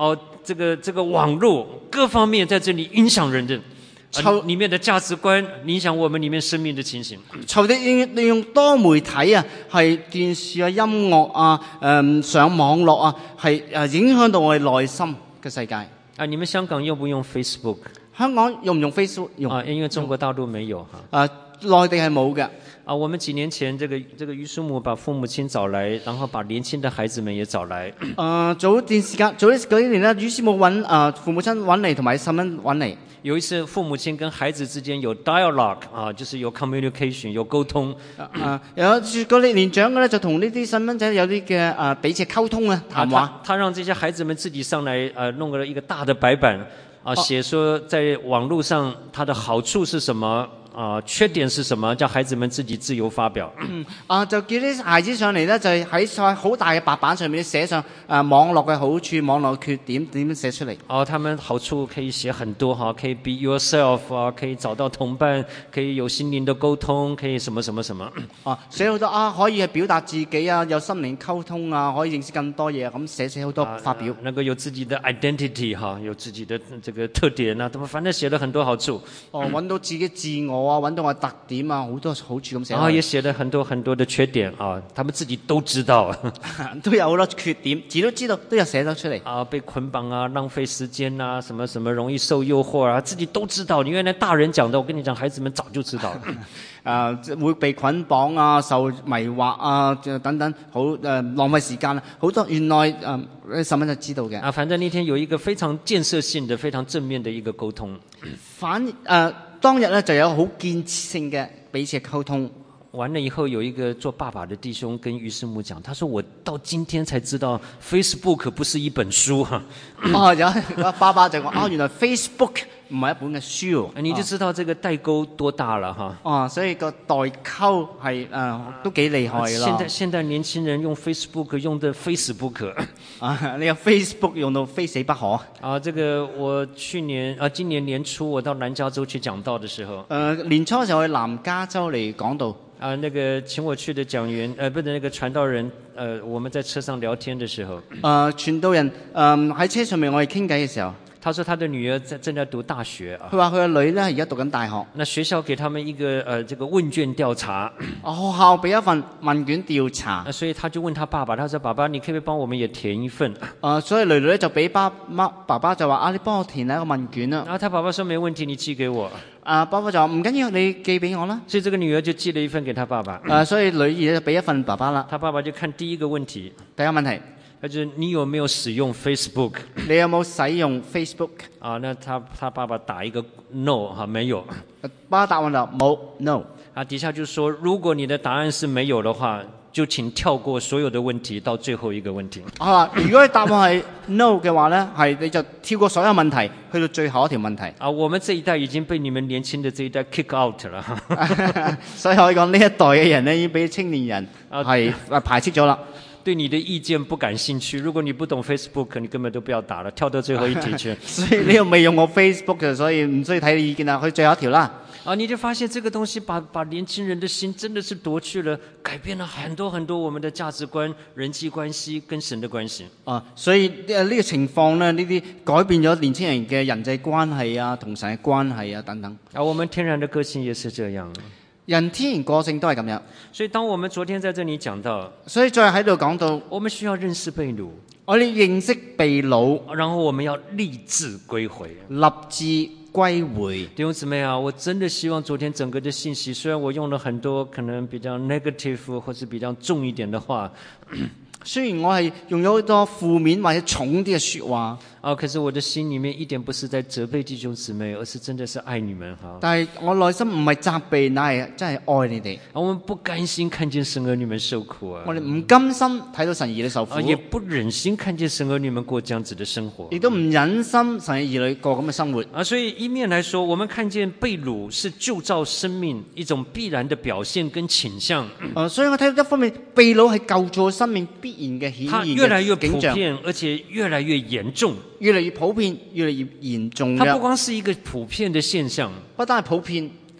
这个这个網絡各方面在這裡影響人的，啊，裡面的價值觀影響我們裡面生命的情形。 仇敵利利用多媒體啊，係電視啊、音樂啊、誒、呃、上網絡啊，係誒影響到我哋內心嘅世界。 啊，你們香港用不用 Facebook？ 香港用唔用 Facebook？ 用啊，因為中國大陸沒有哈。 啊，內地係冇嘅。 啊，我們幾年前這個這個於師母把父母親找來，然後把年輕的孩子們也找來。 誒，早段時間，早嗰幾年咧，於師母揾誒父母親揾嚟，同埋細蚊揾嚟。 有一次，父母親跟孩子之間有 dialogue 啊，就是有 communication 有溝通。 啊，有嗰啲年長嘅咧，就同呢啲細蚊仔有啲嘅誒彼此溝通啊，談話。 他他讓這些孩子們自己上來，呃，弄了一個大的白板，啊，寫說在網絡上它的好處是什麼。啊，缺點是什麼？叫孩子們自己自由發表。 嗯，啊，就叫啲孩子上嚟咧，就係喺晒好大嘅白板上面寫上誒、啊、網絡嘅好處、網絡嘅缺點，點樣寫出嚟？ 哦，他們好處可以寫很多哈，可以 be yourself 啊，可以找到同伴，可以有心靈的溝通，可以什麼什麼什麼。 啊，寫好多啊，可以係表達自己啊，有心靈溝通啊，可以認識更多嘢，咁寫寫好多發表。 能夠有自己的 identity 哈，有自己的這個特點啊，他們反正寫了很多好處。 哦，揾到自己自我啊，揾到我特點啊，好多好處咁寫。 啊，也寫了很多很多的缺點啊，他們自己都知道。 都有好多缺點，自己都知道，都有寫咗出嚟。 啊，被捆綁啊，浪費時間啊，什麼什麼容易受誘惑啊，自己都知道。你原來大人講的，我跟你講，孩子們早就知道了。 啊，會被捆綁啊，受迷惑啊，等等，好誒、呃、浪費時間啊，好多原來誒細蚊就知道嘅。 啊，反正那天有一個非常建設性的、非常正面的一個溝通。 反誒、呃、當日咧就有好建設性嘅彼此溝通。 完了以後，有一個做爸爸的弟兄跟於師母講，他說：我到今天才知道 Facebook 不是一本書哈。 哦，有個爸爸就講：啊，原來 Facebook 唔係一本嘅書。 你就知道這個代溝多大了哈。 哦，所以個代溝係誒、呃、都幾厲害咯。 現在現在年輕人用 Facebook 用得非死不可。 啊，你個 Facebook 用到非死不可。 啊，這個我去年啊，今年年初我到南加州去講道的時候。誒、 呃，年初嘅時候去南加州嚟講道。 啊，那個請我去的講員，呃，不是那個傳道人，呃，我們在車上聊天的時候， 呃，傳道人，嗯、呃，喺車上面我哋傾偈嘅時候， 他說他的女兒在正在讀大學啊。 佢話佢個女咧而家讀緊大學。 那學校給他們一個呃這個問卷調查。 哦，學校俾一份問卷調查。 啊，所以他就問他爸爸，他說：爸爸，你可不可以幫我們也填一份？ 啊、呃，所以女女咧就俾爸媽爸爸就話：啊，你幫我填一個問卷啊。 然後他爸爸說：沒問題，你寄給我。 啊，爸爸就話唔緊要，你寄俾我啦。 所以這個女兒就寄了一份給他爸爸。 啊，所以女兒就俾一份爸爸啦。 他爸爸就看第一個問題。 第一個問題， 他就是你有沒有使用 Facebook？ 你有冇使用 Facebook？ 啊，那他他爸爸打一個 no 哈，沒有。 爸爸答案就冇 no。 啊，底下就說如果你的答案是沒有的話，就請跳過所有的問題到最後一個問題。 啊，如果你答案係 no 嘅話呢，係你就跳過所有問題，去到最後一條問題。 啊，我們這一代已經被你們年輕的這一代 kick out 了。 所以可以講呢一代嘅人呢，已經俾青年人係排斥咗啦。 對你的意見不感興趣，如果你不懂 Facebook，你根本都不要打了，跳到最後一題去。 所以你又未用過 Facebook 嘅，所以唔需要睇你意見啦，去最後一條啦。 啊，你就發現這個東西把把年輕人的心真的是奪去了，改變了很多很多我們的價值觀、人際關係跟神的關係。 啊，所以呢個情況呢，呢啲改變咗年輕人嘅人際關係啊，同神嘅關係啊等等。 啊，我們天然的個性也是這樣。 人天然個性都係咁樣。 所以當我們昨天在這裡講到， 所以再喺度講到， 我們需要認識被擄， 我哋認識被擄， 然後我們要立志歸回， 立志歸回。 弟兄姊妹啊，我真的希望昨天整個的信息，雖然我用了很多可能比較 negative 或是比較重一點的話， 雖然我係用咗好多負面或者重啲嘅說話， 啊，可是我的心裡面一點不是在責備弟兄姊妹，而是真的是愛你們哈。 但係我內心唔係責備，乃係真係愛你哋。 啊，我們不甘心看見神兒女們受苦啊， 我哋唔甘心睇到神兒女受苦， 啊，也不忍心看見神兒女們過這樣子的生活， 亦都唔忍心神嘅兒女過咁嘅生活。 啊，所以一面來說，我們看見被擄是舊造生命一種必然的表現跟傾向。 呃、所以我睇到一方面，被擄係舊造生命必然嘅顯現嘅景象， 它越來越普遍，而且越來越嚴重， 越嚟越普遍，越嚟越嚴重。 它不光是一個普遍的現象， 不單係普遍。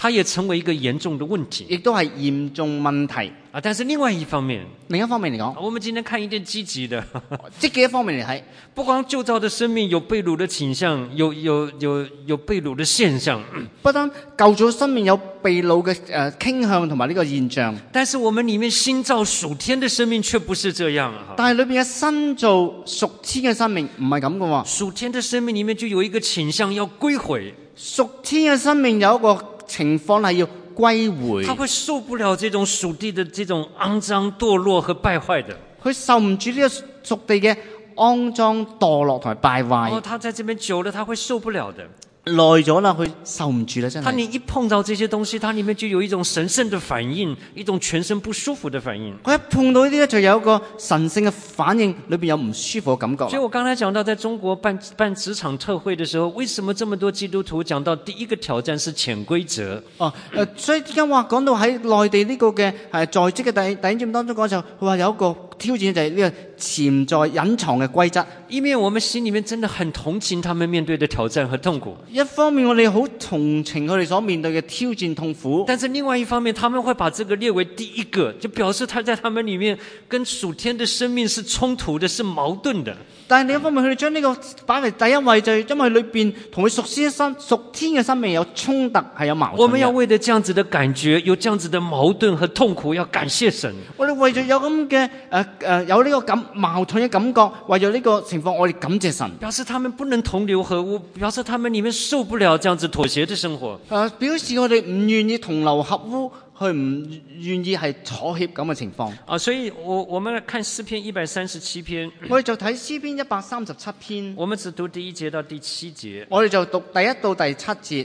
它也成為一個嚴重的問題。 亦都係嚴重問題。 啊，但是另外一方面， 另一方面嚟講， 我們今天看一點積極的， 積極一方面嚟睇， 不光舊造的生命有被擄的傾向，有有有有被擄的現象， 不單舊造生命有被擄嘅誒傾向同埋呢個現象， 但是我們裡面新造屬天的生命卻不是這樣啊！ 但係裏邊嘅新造屬天嘅生命唔係咁嘅喎。 屬天的生命裡面就有一個傾向要歸回， 屬天嘅生命有一個情況係要歸回， 他會受不了這種屬地的這種骯髒墮落和敗壞的， 佢受唔住呢個屬地嘅骯髒墮落同埋敗壞。 哦，他在這邊久了，他會受不了的。 耐咗啦，佢受唔住啦，真係。 他你一碰到這些東西，它裡面就有一種神聖的反應，一種全身不舒服的反應。 佢一碰到呢啲咧，就有一個神聖嘅反應，裏邊有唔舒服嘅感覺。 所以我剛才講到，在中國辦辦職場特會的時候，為什麼這麼多基督徒講到第一個挑戰是潛規則？ 哦，誒、呃，所以點解話講到喺內地呢個嘅係在職嘅第第一節當中講就，佢話有一個挑戰就係呢個潛在隱藏嘅規則。 一面我們心裡面真的很同情他們面對的挑戰和痛苦， 一方面我哋好同情佢哋所面對嘅挑戰痛苦， 但是另外一方面，他們會把這個列為第一個，就表示他在他們裡面跟屬天的生命是衝突的，是矛盾的。 但係另一方面，佢哋將呢個擺為第一位，就係因為裏邊同佢屬天嘅生屬天嘅生命有衝突，係有矛盾。 我們要為了這樣子的感覺，有這樣子的矛盾和痛苦，要感謝神。 我哋為咗有咁嘅誒誒有呢個感矛盾嘅感覺，為咗呢個情況，我哋感謝神。 表示他們不能同流合污，表示他們裡面受不了這樣子妥協的生活。 誒、呃，表示我哋唔願意同流合污，去唔願意係妥協咁嘅情況。 啊，所以我我們來看詩篇一百三十七篇， 我哋就睇詩篇一百三十七篇， 我們只讀第一節到第七節。 我哋就讀第一到第七節。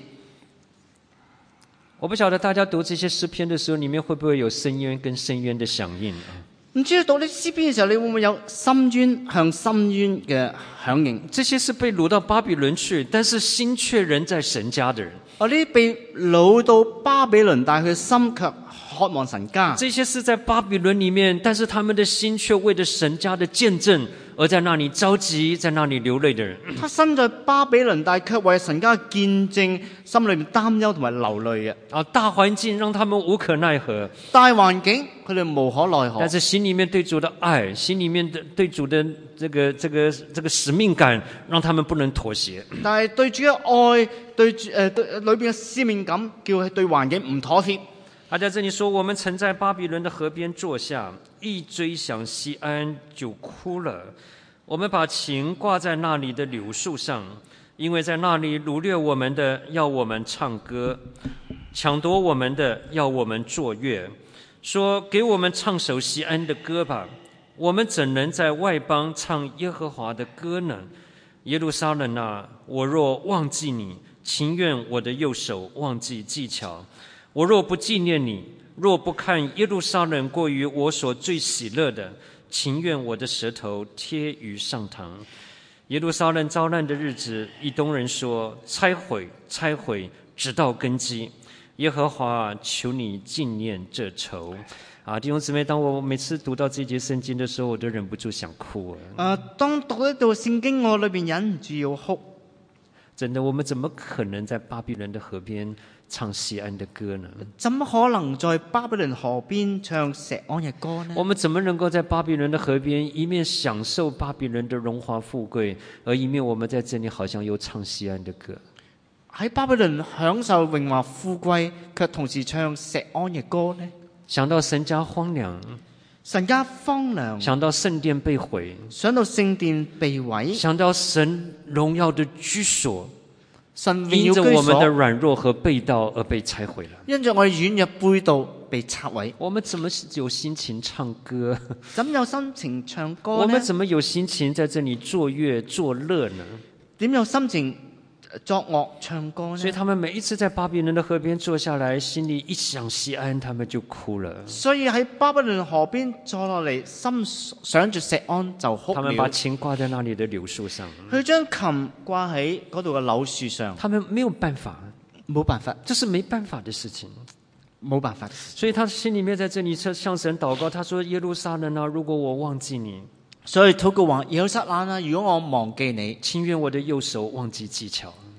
我不曉得大家讀這些詩篇的時候，裡面會不會有深淵跟深淵的響應？ 唔知道讀呢詩篇嘅時候，你會唔會有深淵向深淵嘅響應？ 這些是被擄到巴比倫去，但是心卻仍在神家的人。 啊，呢啲被擄到巴比倫，但係佢心卻渴望神家。 這些是在巴比倫裡面，但是他們的心卻為着神家的見證而在那裡着急，在那裡流淚的人。 他身在巴比倫，但係卻為神家見證，心裏面擔憂同埋流淚嘅。 啊，大環境讓他們無可奈何， 大環境佢哋無可奈何。 但是心裡面對主的愛，心裡面的對主的這個這個這個使命感，讓他們不能妥協。 但係對主嘅愛，對主誒、呃、對裏邊嘅使命感，叫佢對環境唔妥協。 他在這裡說：我們曾在巴比倫的河邊坐下，一追想錫安就哭了。我們把琴掛在那裡的柳樹上，因為在那裡擄掠我們的要我們唱歌，搶奪我們的要我們作樂，說給我們唱首錫安的歌吧。我們怎能在外邦唱耶和華的歌呢？耶路撒冷啊，我若忘記你，情願我的右手忘記技巧。我若不紀念你，若不看耶路撒冷過於我所最喜樂的，情願我的舌頭貼於上膛。耶路撒冷遭難的日子，以東人說：拆毀，拆毀，直到根基。耶和華，求你紀念這仇。啊，弟兄姊妹，當我每次讀到這節聖經的時候，我都忍不住想哭啊！ 呃，當讀呢度聖經，我裏邊忍唔住要哭。 真的，我們怎麼可能在巴比倫的河邊唱錫安的歌呢？ 怎麼可能在巴比倫河邊唱錫安嘅歌呢？ 我們怎麼能夠在巴比倫的河邊一面享受巴比倫的榮華富貴，而一面我們在這裡好像又唱錫安的歌？ 喺巴比倫享受榮華富貴，卻同時唱錫安嘅歌呢？ 想到神家荒涼， 神家荒涼， 想到聖殿被毀， 想到聖殿被毀， 想到神榮耀的居所， 神因着我們的軟弱和背道而被拆毀了。 因着我哋軟弱背道被拆毀， 我們怎麼有心情唱歌？ 怎有心情唱歌呢？ 我們怎麼有心情在這裡作樂作樂呢？ 點有心情作樂唱歌呢？ 所以他們每一次在巴比倫的河邊坐下來，心裡一想錫安，他們就哭了。 所以喺巴比倫河邊坐落嚟，心想住錫安就哭了。 他們把琴掛在那裡的柳樹上， 佢將琴掛喺嗰度嘅柳樹上。 他們沒有辦法， 冇辦法， 這是沒辦法的事情， 冇辦法。 所以他心裡面在這裡向神禱告，他說：耶路撒冷啊，如果我忘記你， 所以禱告話：耶路撒冷啊，如果我忘記你， 情願我的右手忘記技巧。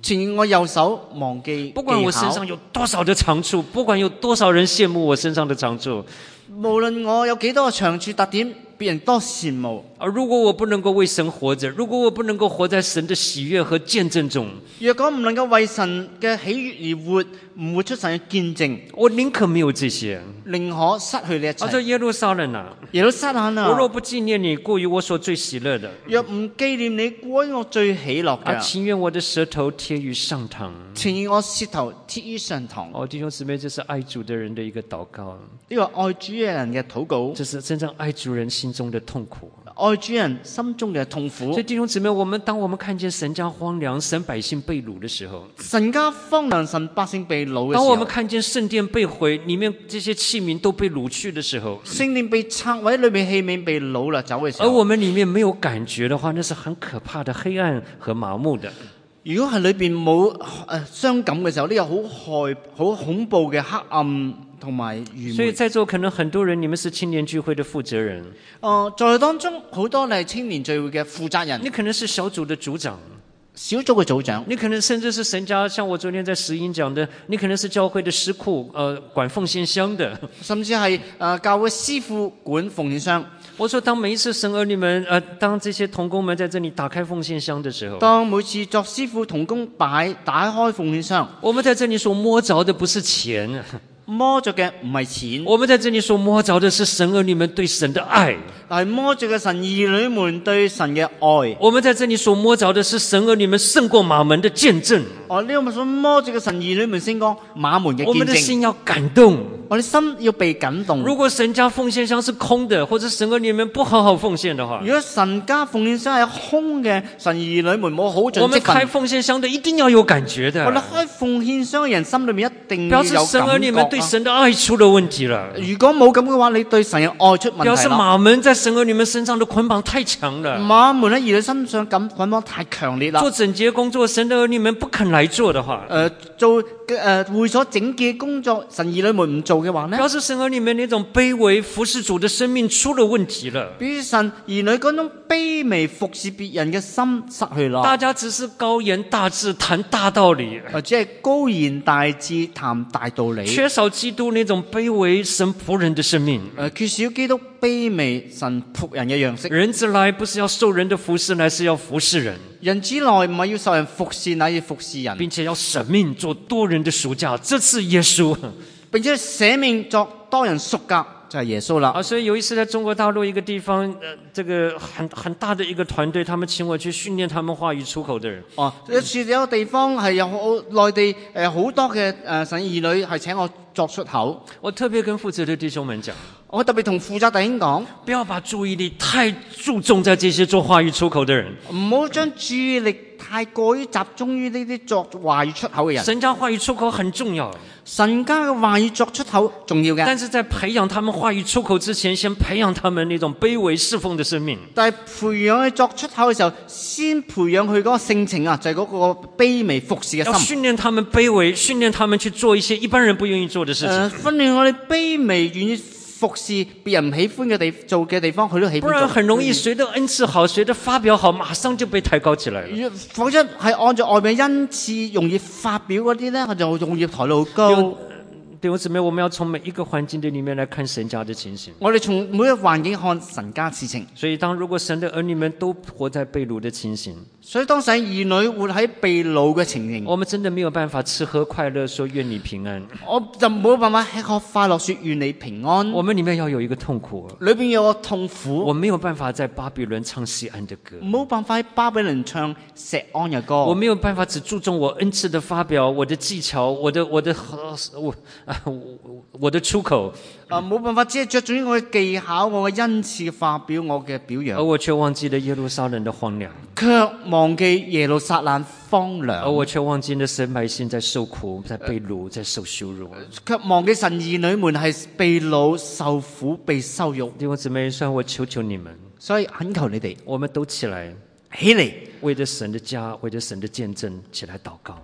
前我右手忘記不管我身上有多少的長處，不管有多少人羨慕我身上的長處， 無論我有幾多個長處特點，別人多羨慕。 而如果我不能夠為神活着，如果我不能夠活在神的喜悅和見證中， 若果唔能夠為神嘅喜悅而活，唔活出神嘅見證， 我寧可沒有這些， 寧可失去呢一他說切。 耶路撒冷啊， 耶路撒冷啊， 我若不紀念你，過於我所最喜樂的， 若唔紀念你，過於我最喜樂啊， 嘅， 情願我的舌頭貼於上膛。 情願我舌頭貼於上膛。 哦，弟兄姊妹，這是愛主的人的一個禱告， 呢個愛主嘅人嘅禱告， 這是真正愛主人心中的痛苦。 愛主人心中嘅痛苦。 所以弟兄姊妹，我們當我們看見神家荒涼、神百姓被擄的時候， 神家荒涼，神百姓被擄嘅時當我們候， 看見聖殿被毀，裡面這些器皿都被擄去的時候， 聖殿被拆毀，裏面器皿被擄啦走嘅時候， 而我們裡面沒有感覺的話，那是很可怕的黑暗和麻木的。 如果係裏邊冇誒傷感嘅時候，呢個好害、好恐怖嘅黑暗同埋愚昧。 所以在座可能很多人，你們是青年聚會的負責人， 誒，在當中好多你係青年聚會嘅負責人， 你可能是小組的組長， 小組嘅組長， 你可能甚至是神家，像我昨天在十音講的，你可能是教會的師庫，呃，管奉獻箱的。 甚至係誒教會師傅管奉獻箱。 我說，當每一次神兒女們，呃，當這些同工們在這裡打開奉獻箱的時候， 當每次作師傅同工擺打開奉獻箱， 我們在這裡所摸着的不是錢， 摸着嘅唔係錢， 我們在這裡所摸着的是神兒女們對神的愛。 但係摸着嘅神兒女們對神嘅愛。 我們在這裡所摸着的是神兒女們勝過馬門的見證。 哦，呢個咪所摸着嘅神兒女們先講馬門嘅我們見證。 的心要感動。 我哋心要被感動。 如果神家奉獻箱是空的，或者神兒女們不好好奉獻的話， 如果神家奉獻箱係空嘅，神兒女們冇好盡我們職份。 開奉獻箱的一定要有感覺的。 我哋開奉獻箱嘅人心裏面一定要表有示神兒女們感覺啊。 對神的愛出了問題了。 如果冇咁嘅話，你對神嘅愛出問表示題啦。 馬門在神兒女們身上的捆綁太強了。 馬門喺兒女身上咁捆綁太強烈啦。 做整潔工作，神的兒女們不肯來做的話， 誒做誒會所整潔工作，神兒女們唔做嘅話呢， 表示神兒女們那種卑微服侍主的生命出了問題了。 表示神兒女嗰種卑微服侍別人嘅心失去啦。 大家只是高言大志談大道理， 或者係高言大智談大道理， 缺少基督那種卑微神僕人的生命。 誒缺少基督卑微神僕人嘅樣式。 人子來不是要受人的服侍，乃是要服侍人， 人子來唔係要受人服侍，乃要服侍人， 並且要捨命做多人的贖價。這次耶穌並且捨命作多人贖價，就係耶穌啦。 啊，所以有一次在中國大陸一個地方，呃，這個很很大的一個團隊，他們請我去訓練他們話語出口的人。 哦，一處有個地方係有好內地誒好多嘅誒神兒女係請我作出口。 我特別跟負責的弟兄們講， 我特別同負責弟兄講， 不要把注意力太注重在這些做話語出口的人。 唔好將注意力太過於集中於呢啲作話語出口嘅人。 神家話語出口很重要， 神家嘅話語作出口重要嘅， 但是在培養他們話語出口之前，先培養他們那種卑微侍奉的生命。 但係培養佢作出口嘅時候，先培養佢嗰個性情啊，就係、是、嗰個卑微服侍嘅要心。 訓練他們卑微，訓練他們去做一些一般人不願意做的事情。 誒、呃，訓練我哋卑微願意服侍別人唔喜歡嘅地做嘅地方，佢都喜歡做。 不然很容易隨着恩賜好，隨着發表好，馬上就被抬高起來了。 否則係按照外面恩賜容易發表嗰啲咧，佢就容易抬到好高。 弟兄姊妹，我們要從每一個環境的裡面來看神家的情形。 我哋從每一個環境看神家事情。 所以當如果神的兒女們都活在被擄的情形， 所以當神兒女活喺被擄嘅情形， 我們真的沒有辦法吃喝快樂，說願你平安。 我就冇辦法吃喝快樂，說願你平安。 我們裡面要有一個痛苦， 裏邊有個痛苦， 我沒有辦法在巴比倫唱錫安的歌， 冇辦法喺巴比倫唱錫安嘅歌。 我沒有辦法只注重我恩賜的發表，我的技巧，我的我的我啊我我的出口， 啊冇辦法只係着重於我嘅技巧，我嘅恩賜發表我嘅表揚， 而我卻忘記了耶路撒冷的荒涼， 卻忘記耶路撒冷荒涼， 而我卻忘記了神百姓在受苦、在被擄、在受羞辱， 卻忘記神兒女們係被擄、受苦、被羞辱。 弟兄姊妹，所以我求求你們， 所以懇求你哋我們都起來， 起嚟， 為着神的家，為着神的見證，起來禱告。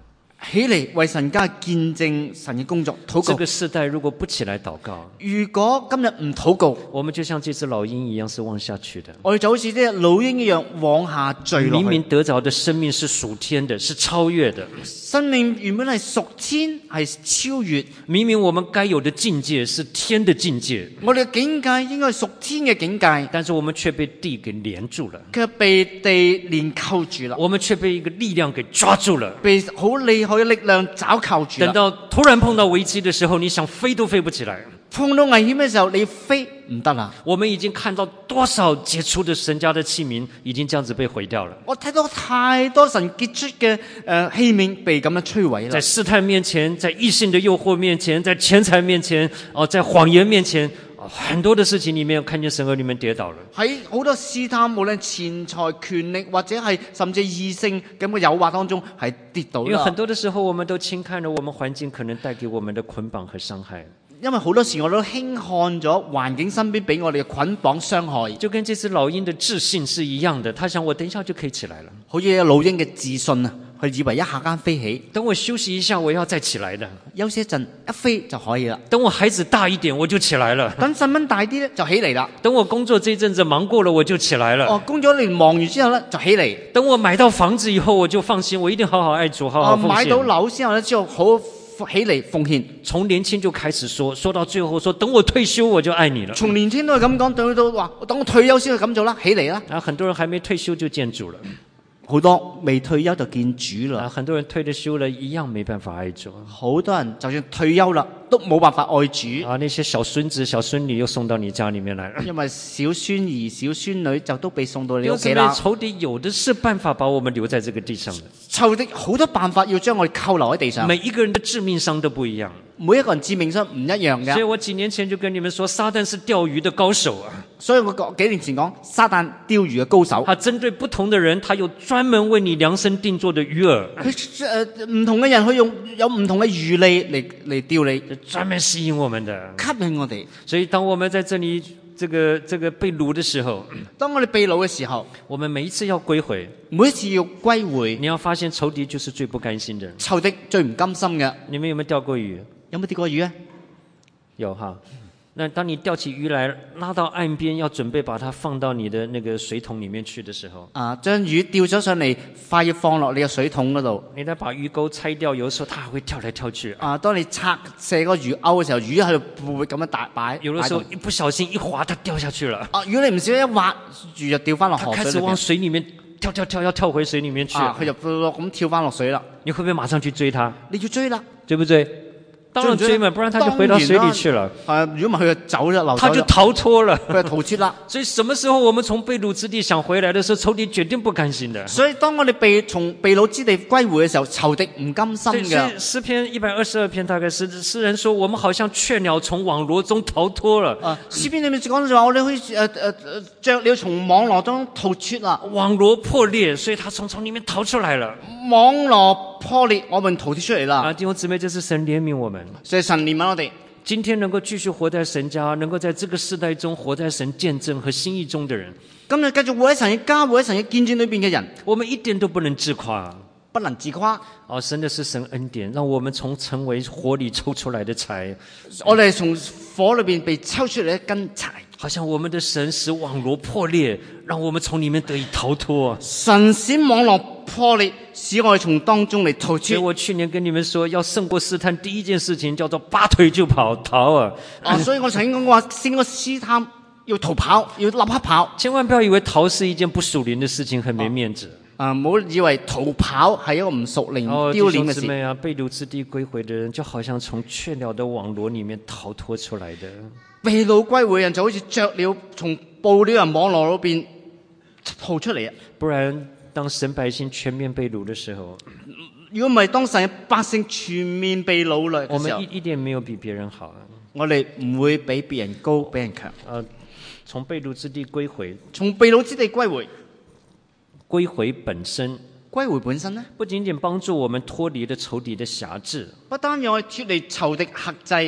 起嚟為神家見證神嘅工作禱告。 这个世代如果不起来祷告， 如果今日唔禱告， 我们就像这只老鹰一样是往下去的。 我哋就好似啲老鷹一樣往下墜落去。 明明得着的生命是屬天的，是超越的。 生命原本係屬天，係超越。 明明我們該有的境界是天的境界， 我哋嘅境界應該係屬天嘅境界， 但是我們卻被地給連住了， 卻被地連扣住啦。 我們卻被一個力量給抓住了， 被好厲害嘅力量抓扣住啦。 等到突然碰到危機的時候，你想飛都飛不起來。 碰到危險嘅時候，你飛唔得啦。 我們已經看到多少傑出的神家的器皿已經這樣子被毀掉了。 我睇到太多神傑出嘅誒器皿被咁樣摧毀啦。 在試探面前，在異性的誘惑面前，在錢財面前，哦，在謊言面前，哦，很多的事情裡面，看見神兒裡面跌倒了。 喺好多試探，無論錢財、權力或者係甚至異性咁嘅誘惑當中，係跌倒啦。 因為很多的時候，我們都輕看了我們環境可能帶給我們的捆綁和傷害。 因為好多時我都輕看咗環境身邊俾我哋嘅捆綁傷害， 就跟這隻老鷹的自信是一樣的。他想我等一下就可以起來了， 好似老鷹嘅自信啊，佢以為一下間飛起， 等我休息一下，我要再起來的。 休息一陣一飛就可以啦。 等我孩子大一點，我就起來了。 等細蚊大啲咧就起嚟啦。 等我工作這一陣子忙過了，我就起來了。 哦，工作一年忙完之後咧就起嚟。 等我買到房子以後，我就放心，我一定好好愛主，好好奉獻。 哦，買到樓之後咧之後好起嚟奉獻， 從年輕就開始說，說到最後說，等我退休我就愛你了。 從年輕都係咁講，到到話等我退休先去咁做啦，起嚟啦。 啊，很多人還沒退休就見主了， 好多未退休就見主啦。 啊，很多人退咗休了，一樣沒辦法愛主。 好多人就算退休啦，都冇辦法愛主。 啊，那些小孫子、小孫女又送到你家裡面來了， 因為小孫兒、小孫女就都被送到你屋企因為啦。 仇敵有的是辦法把我們留在這個地上的， 仇敵好多辦法要將我哋扣留喺地上。 每一個人的致命傷都不一樣。 每一個人致命傷唔一樣嘅， 所以我幾年前就跟你們說，撒旦是釣魚的高手啊。 所以我講幾年前講撒旦釣魚嘅高手， 他針對不同的人，他有專門為你量身定做的魚饵。 佢誒唔同嘅人，佢用有唔同嘅魚餌嚟嚟釣你， 專門吸引我們的， 吸引我哋。 所以當我們在這裡這個這個被擄的時候， 當我哋被擄嘅時候， 我們每一次要歸回， 每一次要歸回， 你要發現仇敵就是最不甘心的。 仇敵最唔甘心嘅。 你們有沒有釣過魚？ 有冇釣過魚啊？ 有哈。那當你釣起魚來，拉到岸邊，要準備把它放到你的那個水桶裡面去的時候， 啊，將魚釣咗上嚟，快要放落你嘅水桶嗰度。 你再把魚鈎拆掉，有的時候它還會跳來跳去。 啊，當你拆卸個魚鈎嘅時候，魚喺度會咁樣大擺。 有的時候一不小心一滑，它掉下去了。 啊，如果你唔小心一滑，魚就掉翻落河水裏邊。 它開始往水裡面跳跳跳，要跳回水裡面去。 啊，佢就咁跳翻落水啦。 你會不會馬上去追它？ 你要追啦， 對不對？當然追嘛，不然它就回到水裡去了。 啊，如果唔係佢就走咗流走咗， 它就逃脫了， 佢就逃脫啦。 所以什麼時候我們從被擄之地想回來的時候，仇敵決定不甘心的。 所以當我哋被從被擄之地歸回嘅時候，仇敵唔甘心嘅。 所以詩篇一百二十二篇大概詩詩人說，我們好像雀鳥從網羅中逃脫了。 啊，詩篇裏面講到就話我哋可以誒誒誒雀鳥從網羅中逃脫啦， 網羅破裂，所以他從從裡面逃出來了。 網羅破裂，我們逃脫出嚟啦。 啊，弟兄姊妹，這是神憐憫我們， 所以神憐憫我哋。 今天能夠繼續活在神家，能夠在這個世代中活在神見證和心意中的人， 今日繼續活喺神嘅家，活喺神嘅見證裏邊嘅人， 我們一點都不能自誇， 不能自誇。 哦，神的是神恩典，讓我們從成為火裡抽出來的柴， 我哋從火裏邊被抽出嚟一根柴， 好像我們的神使網羅破裂，讓我們從裡面得以逃脫。 神使網絡破裂，使我哋從當中嚟逃所以脫。 我去年跟你們說，要勝過試探，第一件事情叫做拔腿就跑，逃啊！ 啊，所以我曾經講過，勝過試探要逃跑，要立刻跑。 千萬不要以為逃是一件不屬靈的事情，很沒面子。 啊，唔好以為逃跑係一個唔屬靈、 哦， 丟臉嘅弟兄姊妹事。 啊，被擄之地歸回的人，就好像從雀鳥的網羅裡面逃脫出來的。 被擄歸回人就好似雀鳥從捕鳥人網絡裏邊逃出嚟啊！ 不然，當神百姓全面被擄的時候， 如果唔係當神嘅百姓全面被擄掠我嘅時候們一，一點沒有比別人好啊。 我哋唔會比別人高，比人強。 呃，從被擄之地歸回， 從被擄之地歸回， 歸回本身， 歸回本身呢， 不僅僅幫助我們脫離了仇敵的轄制， 不單讓我哋脫離仇敵轄制，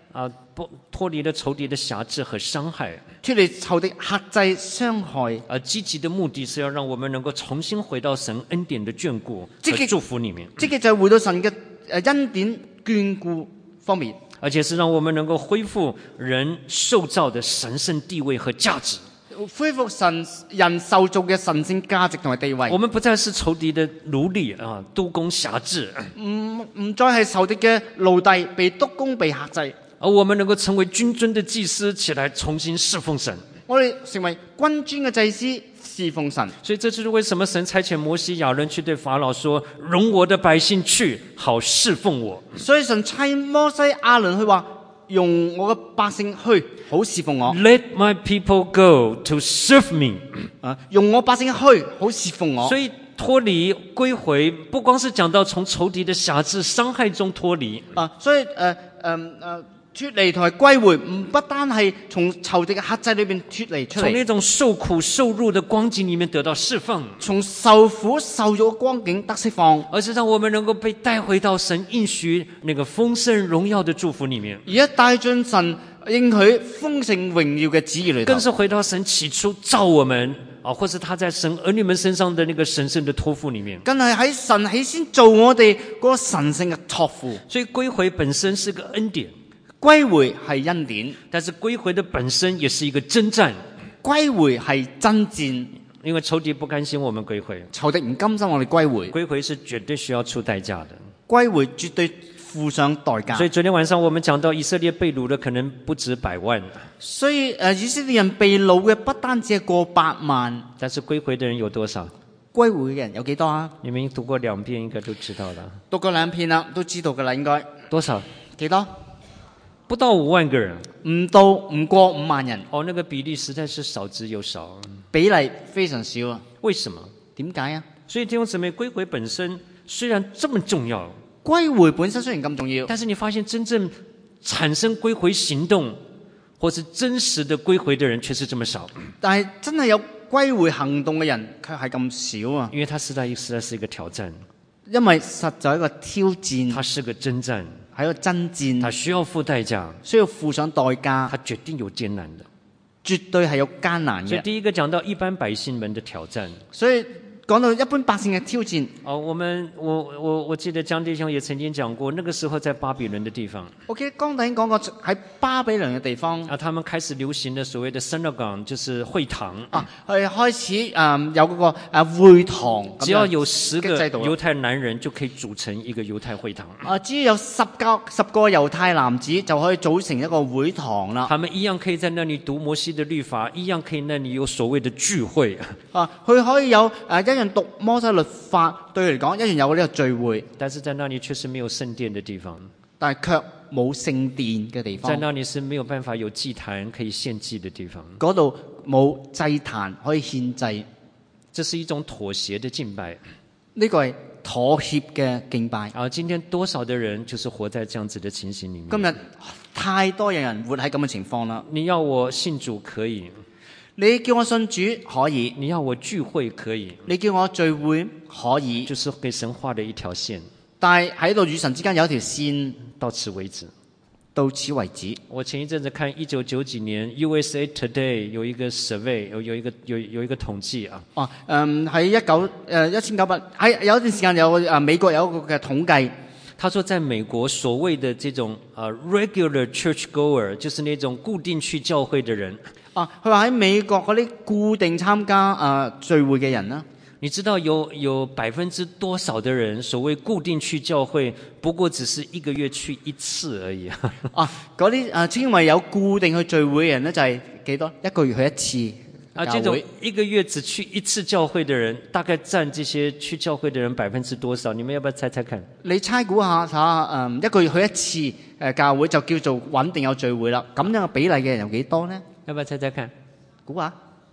啊，不脱離了仇敵的轄制和傷害。 脱離仇敵克制傷害。 而積極的目的是要讓我們能夠重新回到神恩典的眷顧和祝福裡面。 積極就係回到神嘅恩典眷顧方面， 而且是讓我們能夠恢復人受造的神聖地位和價值。 恢復神人受造嘅神聖價值同埋地位。 我們不再是仇敵的奴隸啊，督工轄制。 唔唔再係仇敵嘅奴隸，被督工被克制。 而我們能夠成為君尊的祭司，起來重新侍奉神。 我哋成為君尊嘅祭司，侍奉神。 所以這就是為什麼神差遣摩西亞倫去對法老說：容我的百姓去，好侍奉我。 所以神差摩西亞倫去話：用我嘅百姓去，好侍奉我。 Let my people go to serve me。 啊，用我百姓去，好侍奉我。 所以脫離歸回，不光是講到從仇敵的轄制傷害中脫離。 啊，所以誒誒誒。脫離同埋歸回，唔不單係從仇敵嘅克制裏邊脫離出嚟， 從那種受苦受辱的光景裏面得到釋放， 從受苦受辱嘅光景得釋放， 而是讓我們能夠被帶回到神應許那個豐盛榮耀的祝福裏面， 而家帶進神應許豐盛榮耀嘅旨意裏頭， 更是回到神起初造我們啊，或是他在神兒女們身上的那個神聖的託付裏面， 更係喺神起先做我哋嗰個神聖嘅託付。 所以歸回本身是個恩典。 歸回係恩典， 但是歸回的本身也是一個征戰。 歸回係爭戰， 因為仇敵不甘心我們歸回， 仇敵唔甘心我哋歸回， 歸回是絕對需要出代價的。 歸回絕對付上代價。 所以昨天晚上我們講到以色列被擄的可能不止百萬， 所以誒以色列人被擄嘅不單止係過百萬， 但是歸回的人有多少？ 歸回嘅人有幾多啊？ 你們讀過兩遍應該都知道了。 讀過兩遍啦，都知道㗎啦，應該多少？ 幾多？ 不到五萬個人， 唔到唔過五萬人。 哦，那個比例實在是少之又少， 比例非常少啊。 為什麼？ 點解啊？ 所以弟兄姊妹，歸回本身雖然這麼重要， 歸回本身雖然咁重要， 但是你發現真正產生歸回行動或是真實的歸回的人卻是這麼少。 但係真係有歸回行動嘅人卻係咁少啊。 因為它實在實在是一個挑戰， 因為實在係一個挑戰， 它是個征戰， 係一個爭戰， 它需要付代價， 需要付上代價， 它絕對有艱難的， 絕對係有艱難嘅。 所以第一個講到一般百姓們的挑戰， 所以講到一般百姓嘅挑戰， 哦，我們我我我記得江弟兄也曾經講過，那個時候在巴比倫的地方， 我記得江弟兄講過喺巴比倫嘅地方， 啊，他們開始流行的所謂的 synagogue，就是會堂啊，係開始誒、嗯、有嗰個誒會堂， 只要有十個猶太男人就可以組成一個猶太會堂。 啊，只要有十個十個猶太男子就可以組成一個會堂啦。 他們一樣可以在那裡讀摩西的律法，一樣可以那裡有所謂的聚會。啊， 佢可以有誒、呃、一樣讀摩西律法，對佢嚟講一樣有呢個聚會。 但是在那裡卻是沒有聖殿的地方， 但係卻冇聖殿嘅地方。 在那裡是沒有辦法有祭壇可以獻祭的地方。 嗰度冇祭壇可以獻祭， 這是一種妥協的敬拜。 呢個係妥協嘅敬拜。 啊，今天多少的人就是活在這樣子的情形裡面。 今日太多嘅人活喺咁嘅情況啦。 你要我信主可以， 你叫我信主可以， 你要我聚會可以， 你叫我聚會可以， 就是給神畫的一條線。 但係喺度與神之間有一條線， 到此為止。 到此為止。 我前一陣子看一九九幾年 U S A Today 有一個 survey 有有一個有有一個統計啊。 哦，嗯，喺一九誒一千九百喺有一段時間有誒美國有一個嘅統計， 他說在美國所謂的這種啊 regular church goer 就是那種固定去教會的人。 啊，佢話喺美國嗰啲固定參加誒聚會嘅人啦。 你知道有有百分之多少的人所謂固定去教會，不過只是一個月去一次而已啊！ 啊，嗰啲誒稱為有固定去聚會嘅人咧，就係幾多？一個月去一次啊，這種一個月只去一次教會的人，大概佔這些去教會的人百分之多少？你們要不要猜猜看？ 你猜估下睇下，誒一個月去一次誒教會就叫做穩定有聚會啦。咁樣嘅比例嘅人有幾多呢？ 要不要猜猜看？ 估下。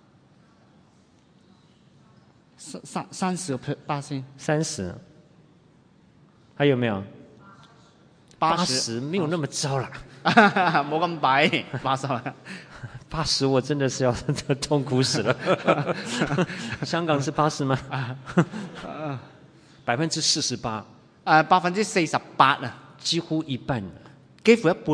三三十個八先， 三十，還有沒有？ 八十沒有那麼糟啦， 冇咁弊，八十。 八十我真的是要痛苦死了。香港是八十嗎？百分之四十八。 誒，百分之四十八啊， 幾乎一半， 幾乎一半呢。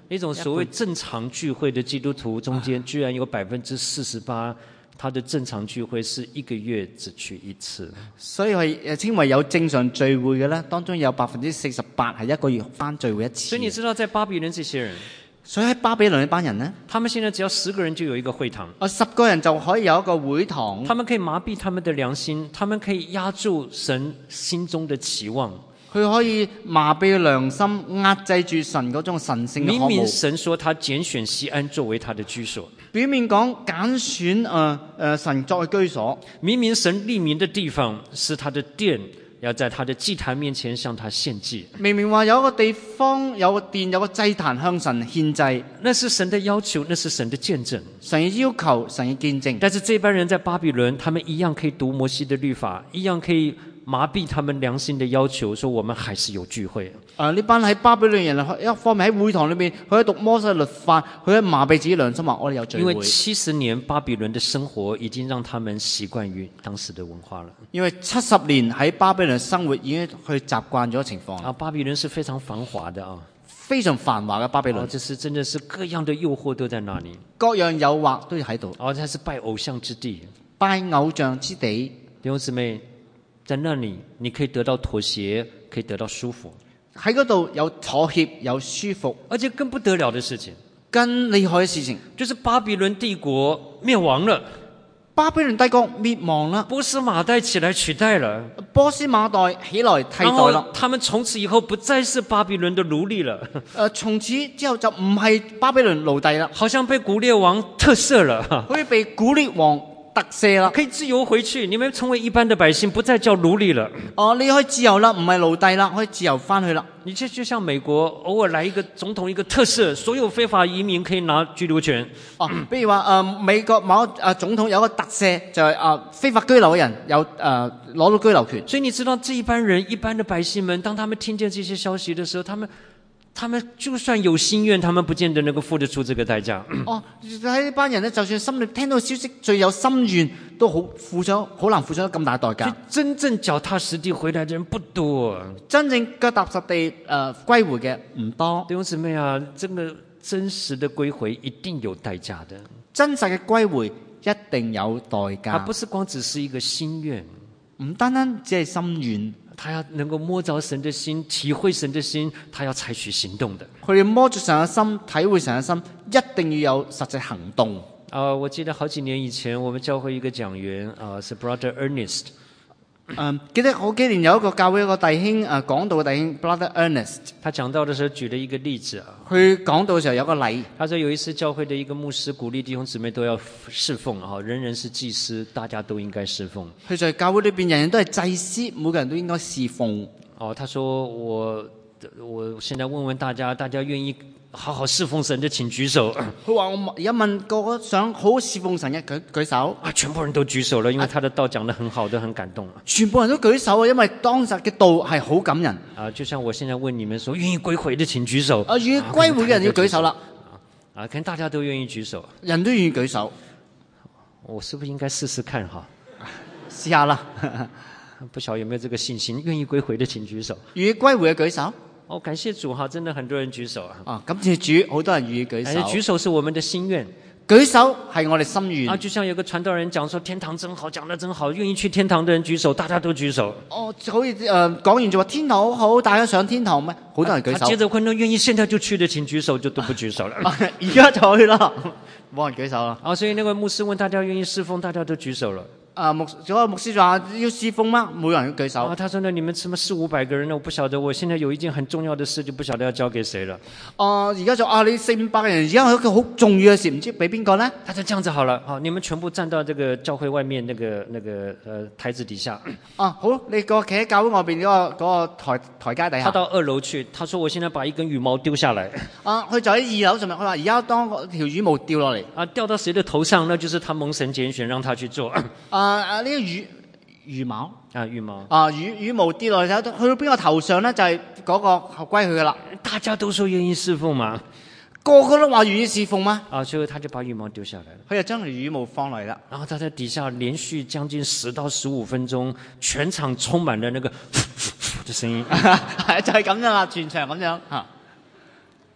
一種所謂正常聚會的基督徒中間，居然有百分之四十八，他的正常聚會是一個月只去一次。 所以係誒稱為有正常聚會嘅咧，當中有百分之四十八係一個月翻聚會一次。 所以你知道，在巴比倫這些人， 所以喺巴比倫呢班人呢， 他們現在只要十個人就有一個會堂， 啊十個人就可以有一個會堂， 他們可以麻痹他們的良心，他們可以壓住神心中的期望。 佢可以麻痹良心，壓制住神嗰種神聖嘅渴慕。 明明神說他揀選錫安作為他的居所， 表面講揀選誒誒、呃呃、神作為居所， 明明神立名的地方是他的殿，要在他的祭壇面前向他獻祭。 明明話有一個地方有個殿有個祭壇向神獻祭， 那是神的要求，那是神的見證。 神嘅要求，神嘅見證。 但是這班人在巴比倫，他們一樣可以讀摩西的律法，一樣可以麻痹他們良心的要求，說我們還是有聚會。 啊！呢班喺巴比倫人一方面喺會堂裏面，佢喺讀摩西律法，佢喺麻痹自己良心話我哋有聚會。 因為七十年巴比倫的生活已經讓他們習慣於當時的文化了。 因為七十年喺巴比倫生活已經去習慣咗情況。 啊，巴比倫是非常繁華的啊， 非常繁華嘅巴比倫。 哦，這是真的是各樣的誘惑都在那裡， 各樣誘惑都喺度。 哦，它是拜偶像之地， 拜偶像之地。 弟兄姊妹，在那裡你可以得到妥協，可以得到舒服。 喺嗰度有妥協，有舒服， 而且更不得了的事情， 更厲害嘅事情， 就是巴比倫帝國滅亡了， 巴比倫帝國滅亡啦， 波斯馬代起來取代了， 波斯馬代起來替代啦， 他們從此以後不再是巴比倫的奴隸了。 誒、呃，從此之後就唔係巴比倫奴隸啦， 好像被古列王特赦了， 好似被古列王特赦啦， 可以自由回去，你們成為一般的百姓，不再叫奴隸了。 哦，你可以自由啦，唔係奴隸啦，可以自由翻去啦。 你這就像美國偶爾來一個總統一個特赦，所有非法移民可以拿居留權。 哦，比如話誒、呃、美國某誒、呃、總統有個特赦，就係、是、誒、呃、非法居留嘅人有誒攞、呃、到居留權。 所以你知道這一班人一般的百姓們，當他們聽見這些消息的時候，他們他們就算有心願，他們不見得能夠付得出這個代價。 哦，喺呢班人呢，就算心裏聽到消息，最有心願，都好付出，好難付出咁大代價。 真正腳踏實地回來的人不多， 真正腳踏實地誒、呃、歸回嘅唔多。 弟兄姊妹啊，這個真實的歸回一定有代價的。 真實嘅歸回一定有代價。 它不是光只是一個心願， 唔單單只係心願。 他要能夠摸着神的心，體會神的心，他要採取行動的。 佢哋摸住神嘅心，體會神嘅心，一定要有實際行動。 啊、呃，我記得好幾年以前，我們教會一個講員啊、呃，是 Brother Ernest。 嗯，記得好幾年有一個教會一個弟兄誒講道嘅弟兄 Brother Ernest， 他講道的時候舉了一個例子啊。 佢講道嘅時候有個例， 他說有一次教會的一個牧師鼓勵弟兄姊妹都要侍奉啊，人人是祭司，大家都應該侍奉。 佢在教會裏邊人人都係祭司，每個人都應該侍奉。 哦，他說我我現在問問大家，大家願意好好侍奉神的請舉手。 佢話我而家問個個想好好侍奉神嘅舉舉手。 啊，全部人都舉手了，因為他的道講得很好，都很感動。 全部人都舉手啊，因為當時嘅道係好感人。 啊，就像我現在問你們說，願意歸回的請舉手。 啊，願意歸回嘅人要舉手啦。 啊，可能大家都願意舉手， 人都願意舉手。 我是不是應該試試看哈？ 試下啦。 不曉得有沒有這個信心，願意歸回的請舉手。 願意歸回嘅舉手。 哦，感謝主哈，真的很多人舉手啊！ 啊，感謝主，好多人願意舉手。 舉手是我們的心願， 舉手係我哋心願。 啊，就像有個傳道人講說，天堂真好，講得真好，願意去天堂的人舉手，大家都舉手。 哦，好似誒講完就話天堂好好，大家上天堂咩？好多人舉手。 啊、接着問到願意現在就去的請舉手，就都不舉手了。 而家就去啦，冇人舉手啦。 啊，所以那位牧師問大家願意侍奉，大家都舉手了。 啊，牧嗰個牧師就話要侍奉嗎？每人都舉手。 啊，他說呢，你們什麼四五百個人呢？我不曉得，我現在有一件很重要的事，就不曉得要交給誰了。 哦、呃，而家就啊，你四五百個人，而家有一個好重要嘅事，唔知俾邊個呢？ 他就這樣子好了，好，你們全部站到這個教會外面那個那個呃台子底下。 啊，好，你個企喺教會外邊嗰、那個嗰、那個台台階底下。 他到二樓去，他說我現在把一根羽毛丟下來。 啊，佢就喺二樓上面，佢話而家當條羽毛掉落嚟。 啊，掉到誰的頭上，那就是他蒙神揀選，讓他去做。 啊啊，呢、這個羽羽毛啊，羽毛啊，羽羽毛跌落嚟，去到邊個頭上咧，就係、是、嗰個歸佢噶啦。 大家都說願意侍奉嘛， 個個都話願意侍奉嗎？啊， 所以他就把羽毛丟下來了。 佢就將條羽毛放落嚟啦。 然後他在底下連續將近十到十五分鐘，全場充滿了那個呼呼呼的聲音， 係就係咁樣啦，全場咁樣嚇。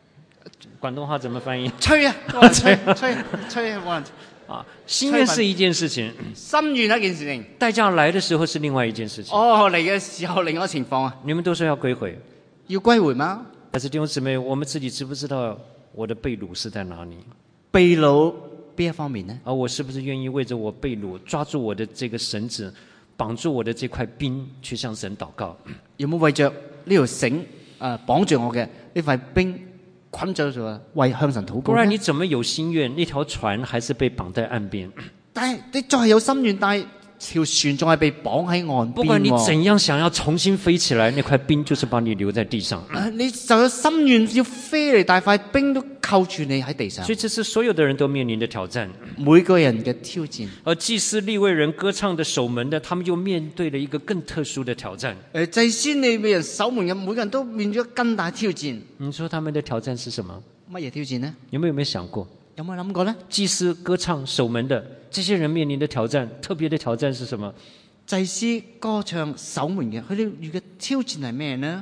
廣東話怎麼翻譯？ 吹啊，吹吹吹啊！ 啊，心願是一件事情， 心願一件事情， 代價來的時候是另外一件事情。 哦，嚟嘅時候另外一個情況啊， 你們都說要歸回， 要歸回嗎？ 但是弟兄姊妹，我們自己知不知道我的被擄是在哪裡？ 被擄邊一方面呢？ 而我是不是願意為着我被擄，抓住我的這個繩子，綁住我的這塊冰，去向神禱告？ 有冇為着呢條繩誒綁住我嘅呢塊冰？捆咗咗，為向神禱告。 不然你怎麼有心願？那條船還是被綁在岸邊。 但係你再係有心願，但係條船仲係被綁喺岸邊。 不管你怎樣想要重新飛起來，那塊冰就是把你留在地上。 啊、你就有心願要飛嚟，但係塊冰都扣住你喺地上。 所以這是所有的人都面臨的挑戰， 每個人嘅挑戰。 而祭司、利未人、歌唱的、守門的，他們又面對了一個更特殊的挑戰。 誒，祭司、利未人、守門嘅，每個人都面對咗更大挑戰。 你說他們的挑戰是什麼？ 乜嘢挑戰呢？ 有沒有沒有想過？ 有冇諗過呢？ 祭司、歌唱、守門的這些人面臨的挑戰，特別的挑戰是什麼？ 祭司、歌唱、守門嘅，佢哋遇嘅挑戰係咩呢？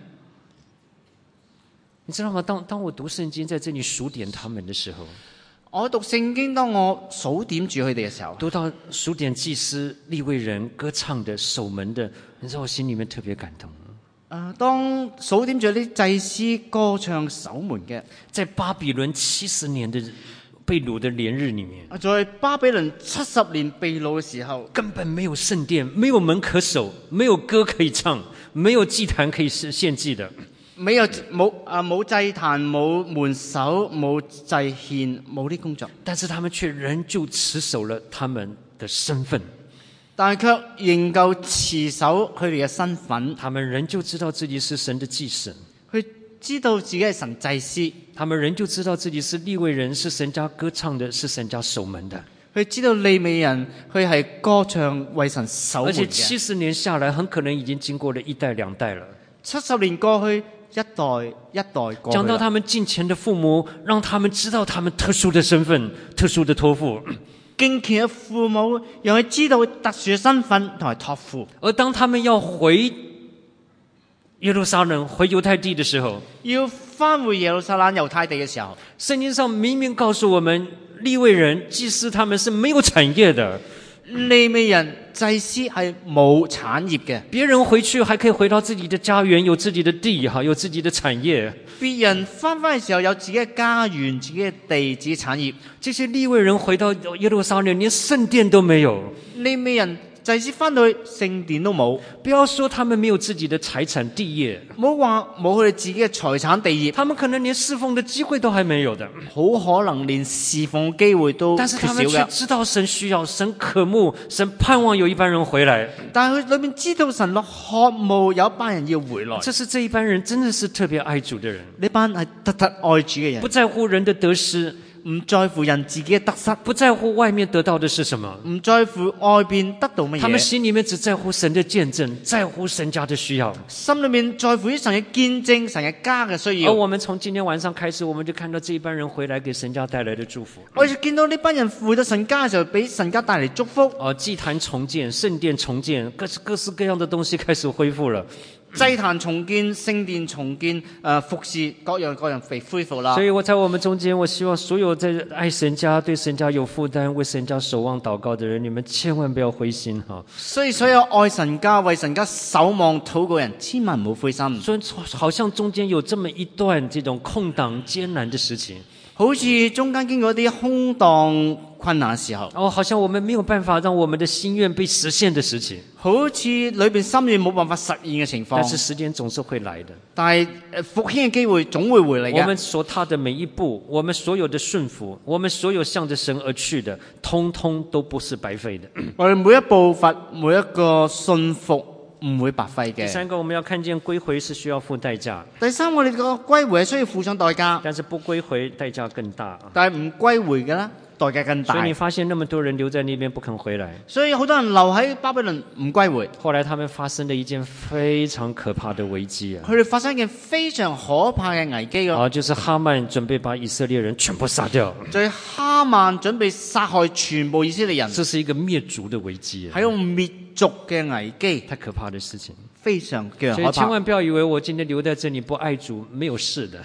你知道嗎？當當我讀聖經，在這裡數點他們的時候， 我讀聖經，當我數點住佢哋嘅時候， 讀到數點祭司、利未人、歌唱的、守門的，你知道我心裡面特別感動。 誒，當數點咗啲祭司、歌唱、守門嘅， 在巴比倫七十年的被擄的連日裡面， 在巴比倫七十年被擄嘅時候， 根本沒有聖殿，沒有門可守，沒有歌可以唱，沒有祭壇可以獻祭的， 沒有冇啊冇祭壇、冇門守、冇祭獻、冇啲工作， 但是他們卻仍舊持守了他們的身份。 但係卻仍舊持守佢哋嘅身份， 他們仍舊知道自己是神的祭司， 佢知道自己係神祭司， 他們仍舊知道自己是利未人，是神家歌唱的，是神家守門的。 佢知道利未人佢係歌唱為神守門嘅。 而且七十年下來，很可能已經經過了一代兩代了。 七十年過去，一代一代過去。 講到他們敬虔的父母，讓他們知道他們特殊的身份、特殊的託付。 敬虔嘅父母，讓佢知道特殊嘅身份同埋託付。 而當他們要回耶路撒冷、回猶太地的時候， 要返回耶路撒冷猶太地嘅時候， 聖經上明明告訴我們，利未人、祭司他們是沒有產業的。 利未人、祭司係冇產業嘅。 別人回去還可以回到自己的家園，有自己的地，有自己的產業。 別人翻返嘅時候有自己嘅家園、自己嘅地、自己產業。 這些利未人回到耶路撒冷，連聖殿都沒有。 利未人、祭司翻到去聖殿都冇。 不要說他們沒有自己的財產地業， 唔好話冇佢哋自己嘅財產地業， 他們可能連侍奉的機會都還沒有的。 好可能連侍奉機會都缺少嘅。 但是他們卻知道神需要，神渴慕，神盼望有一班人回來。 但係佢裏面知道神落渴慕有一班人要回來。 這是這一班人真的是特別愛主的人， 呢班係特特愛主嘅人， 不在乎人的得失， 唔在乎人自己嘅得失， 不在乎外面得到的是什麼， 唔在乎外邊得到乜嘢。 他們心裏面只在乎神的見證，在乎神家的需要， 心裏面在乎於神嘅見證、神嘅家嘅需要。 而我們從今天晚上開始，我們就看到這一班人回來給神家帶來的祝福。 我哋見到呢班人回到神家嘅時候，俾神家帶嚟祝福。 哦，祭壇重建，聖殿重建，各式各式各樣的東西開始恢復了。 祭壇重建、聖殿重建、呃、服侍各樣各樣被恢復啦。 所以我在我們中間，我希望所有在愛神家、對神家有負擔、為神家守望禱告的人，你們千萬不要灰心哈。 所以所有愛神家、為神家守望禱告人，千萬唔好灰心。 所以好像中間有這麼一段這種空檔艱難的時期， 好似中間經過啲空檔困難嘅時候， 哦，好像我們沒有辦法讓我們的心願被實現的時期， 好似裏邊心願冇辦法實現嘅情況。 但是時間總是會來的。 但係復興嘅機會總會回嚟嘅。 我們所踏的每一步，我們所有的順服，我們所有向着神而去的，通通都不是白費的。 我哋每一步伐，每一個信服唔會白費嘅。 第三個，我們要看見歸回是需要付代價。 第三，我哋個歸回係需要付上代價， 但是不歸回代價更大。 但係唔歸回嘅啦，代價更大。 所以你發現那麼多人留在那邊不肯回來， 所以好多人留喺巴比倫唔歸回。 後來他們發生了一件非常可怕的危機啊！ 佢哋發生一件非常可怕嘅危機咯。 啊，就是哈曼準備把以色列人全部殺掉。 就係哈曼準備殺害全部以色列人。 這是一個滅族的危機， 係用滅族嘅危機， 太可怕的事情， 非常嘅可怕。 所以千萬不要以為我今天留在這裡不愛主，沒有事的。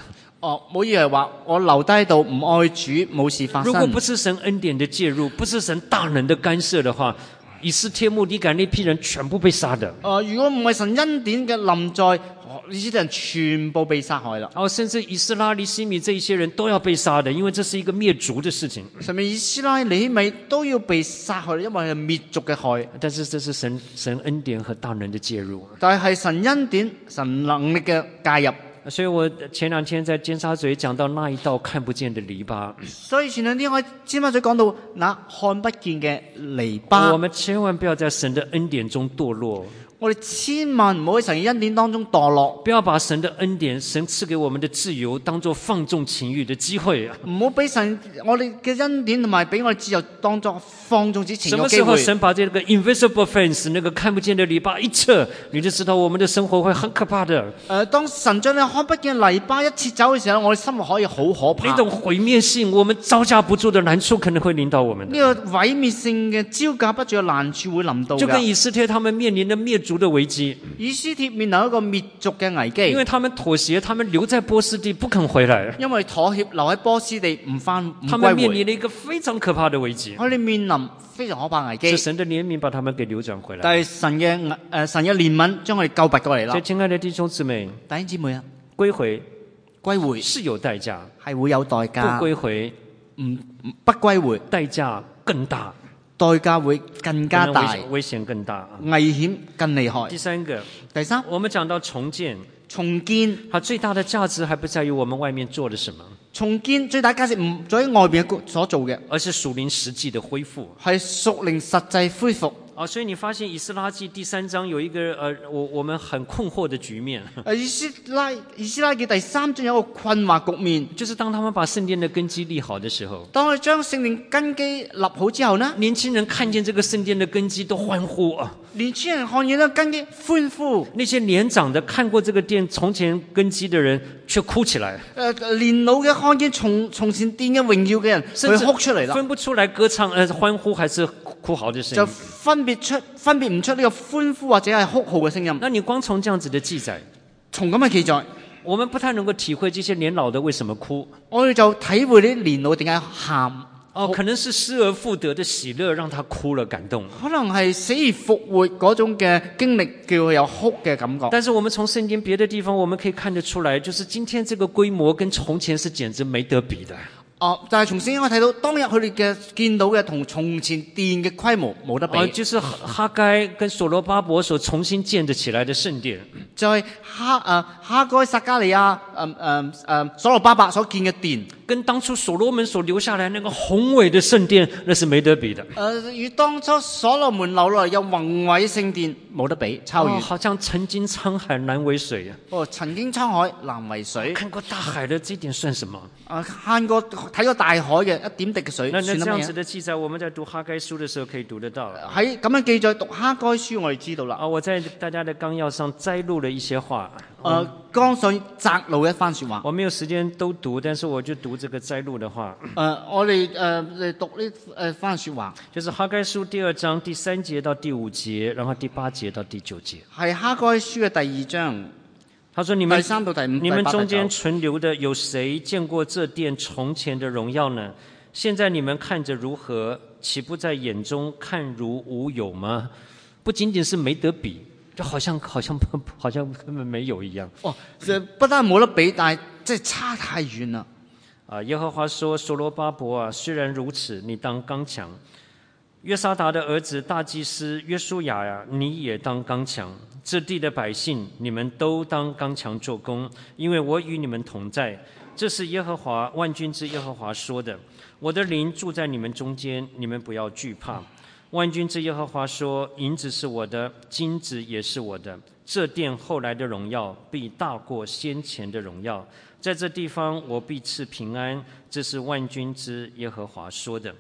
哦，唔好以為話我留低喺度唔愛主冇事發生。 如果不是神恩典的介入，不是神大能的干涉的話，以斯帖、末底改那批人全部被殺的。 呃，如果唔係神恩典嘅臨在，以色列人全部被殺害啦。 哦，甚至以斯拉、尼希米這一些人都要被殺的，因為這是一個滅族的事情。 甚至以斯拉、尼希米都要被殺害，因為係滅族嘅害。 但是這是神神恩典和大能的介入。 但係神恩典、神能力嘅介入。 所以我前兩天在尖沙咀講到那一道看不見的籬笆。 所以前兩天我喺尖沙咀講到那看不見嘅籬笆。 我們千萬不要在神的恩典中墮落。 我哋千萬唔好喺神嘅恩典當中墮落， 不要把神的恩典、神賜給我們的自由當作放縱情慾的機會。 唔好俾神我哋嘅恩典同埋俾我哋自由當作放縱之情嘅機會。 什麼時候神把這個 invisible fence 那個看不見的籬笆一撤，你就知道我們的生活會很可怕的。誒、 呃，當神將你看不見籬笆一撤走嘅時候，我哋生活可以好可怕。 呢種毀滅性，我們招架不住的難處可能會臨到我們。 呢、這個毀滅性嘅招架不住嘅難處會臨到。 就跟以斯帖他們面臨的滅族的危機。 以斯帖面臨一個滅族嘅危機， 因為他們妥協，他們留在波斯地不肯回來。 因為妥協留喺波斯地唔翻唔歸回。 他們面臨了一個非常可怕的危機。 我哋面臨非常可怕危機。 是神的憐憫把他們給扭轉回來。 但係神嘅誒、呃、神嘅憐憫將我哋救拔過嚟啦。 所以親愛的弟兄姊妹， 弟兄姊妹啊， 歸回歸回是有代價， 係會有代價。 不歸回唔不歸回， 代價更大。 代價會更加大， 危險更大， 危險更厲害。 第三個， 第三， 我們講到重建， 重建， 它最大的價值還不在於我們外面做了什麼， 重建最大價值唔在於外邊所做嘅， 而是屬靈實際的恢復， 係屬靈實際恢復。 哦，所以你發現以斯拉記第三章有一個呃，我我們很困惑的局面。 誒，以斯拉以斯拉記第三章有一個困惑局面， 就是當他們把聖殿的根基立好的時候， 當佢將聖殿根基立好之後呢， 年輕人看見這個聖殿的根基都歡呼啊！ 年輕人看見呢根基歡呼， 那些年長的看過這個殿從前根基的人卻哭起來。 誒，年老嘅看見從從前殿嘅榮耀嘅人，佢哭出嚟啦， 分不出來歌唱呃歡呼還是哭嚎的聲音， 就分別出分別唔出呢個歡呼或者係哭號嘅聲音。 那你光從這樣子的記載， 從咁嘅記載， 我們不太能夠體會這些年老的為什麼哭。 我哋就體會呢年老點解喊。 哦，可能是失而復得的喜樂讓他哭了，感動。 可能係死而復活嗰種嘅經歷，叫佢有哭嘅感覺。 但是我們從聖經別的地方，我們可以看得出來，就是今天這個規模跟從前是簡直沒得比的。 哦，但係從聖經我睇到當日佢哋嘅見到嘅同從前殿嘅規模冇得比。 哦，就是哈該跟所羅巴伯所重新建得起來的聖殿， 就係哈誒哈該撒迦利亞誒誒誒所羅巴伯所建嘅殿， 跟當初所羅門所留下來那個宏偉的聖殿，那是沒得比的。 誒、呃，與當初所羅門留落嚟有宏偉聖殿冇得比，超越。 哦，好像曾經滄海難為水啊！ 哦，曾經滄海難為水。 看過大海的這點算什麼？ 啊，看過睇過大海嘅一點滴嘅水， 那那這樣算乜嘢？ 子的記載，我們在讀哈該書的時候可以讀得到。 喺咁樣記載讀哈該書，我哋知道啦。 啊，我在大家的綱要上摘錄了一些話。 誒，剛上摘錄一番説話。 我沒有時間都讀，但是我就讀這個摘錄的話。 誒、呃，我哋誒嚟讀呢誒番説話， 就是哈該書第二章第三節到第五節，然後第八節到第九節。 係哈該書嘅第二章。 他說：你們第三到第五， 你們中間存留的有誰見過這殿從前的榮耀呢？現在你們看着如何？豈不在眼中看如無有嗎？不僅僅是沒得比，就好像好像好像根本沒有一樣。 哦，不但冇得比，但係即係差太遠啦。 啊，耶和華說：所羅巴伯啊，雖然如此，你當剛強；約沙達的兒子大祭司約書亞呀，你也當剛強。這地的百姓，你們都當剛強做工，因為我與你們同在。這是耶和華萬軍之耶和華說的。我的靈住在你們中間，你們不要懼怕。萬軍之耶和華說：銀子是我的，金子也是我的。這殿後來的榮耀必大過先前的榮耀。在這地方我必賜平安。這是萬軍之耶和華說的。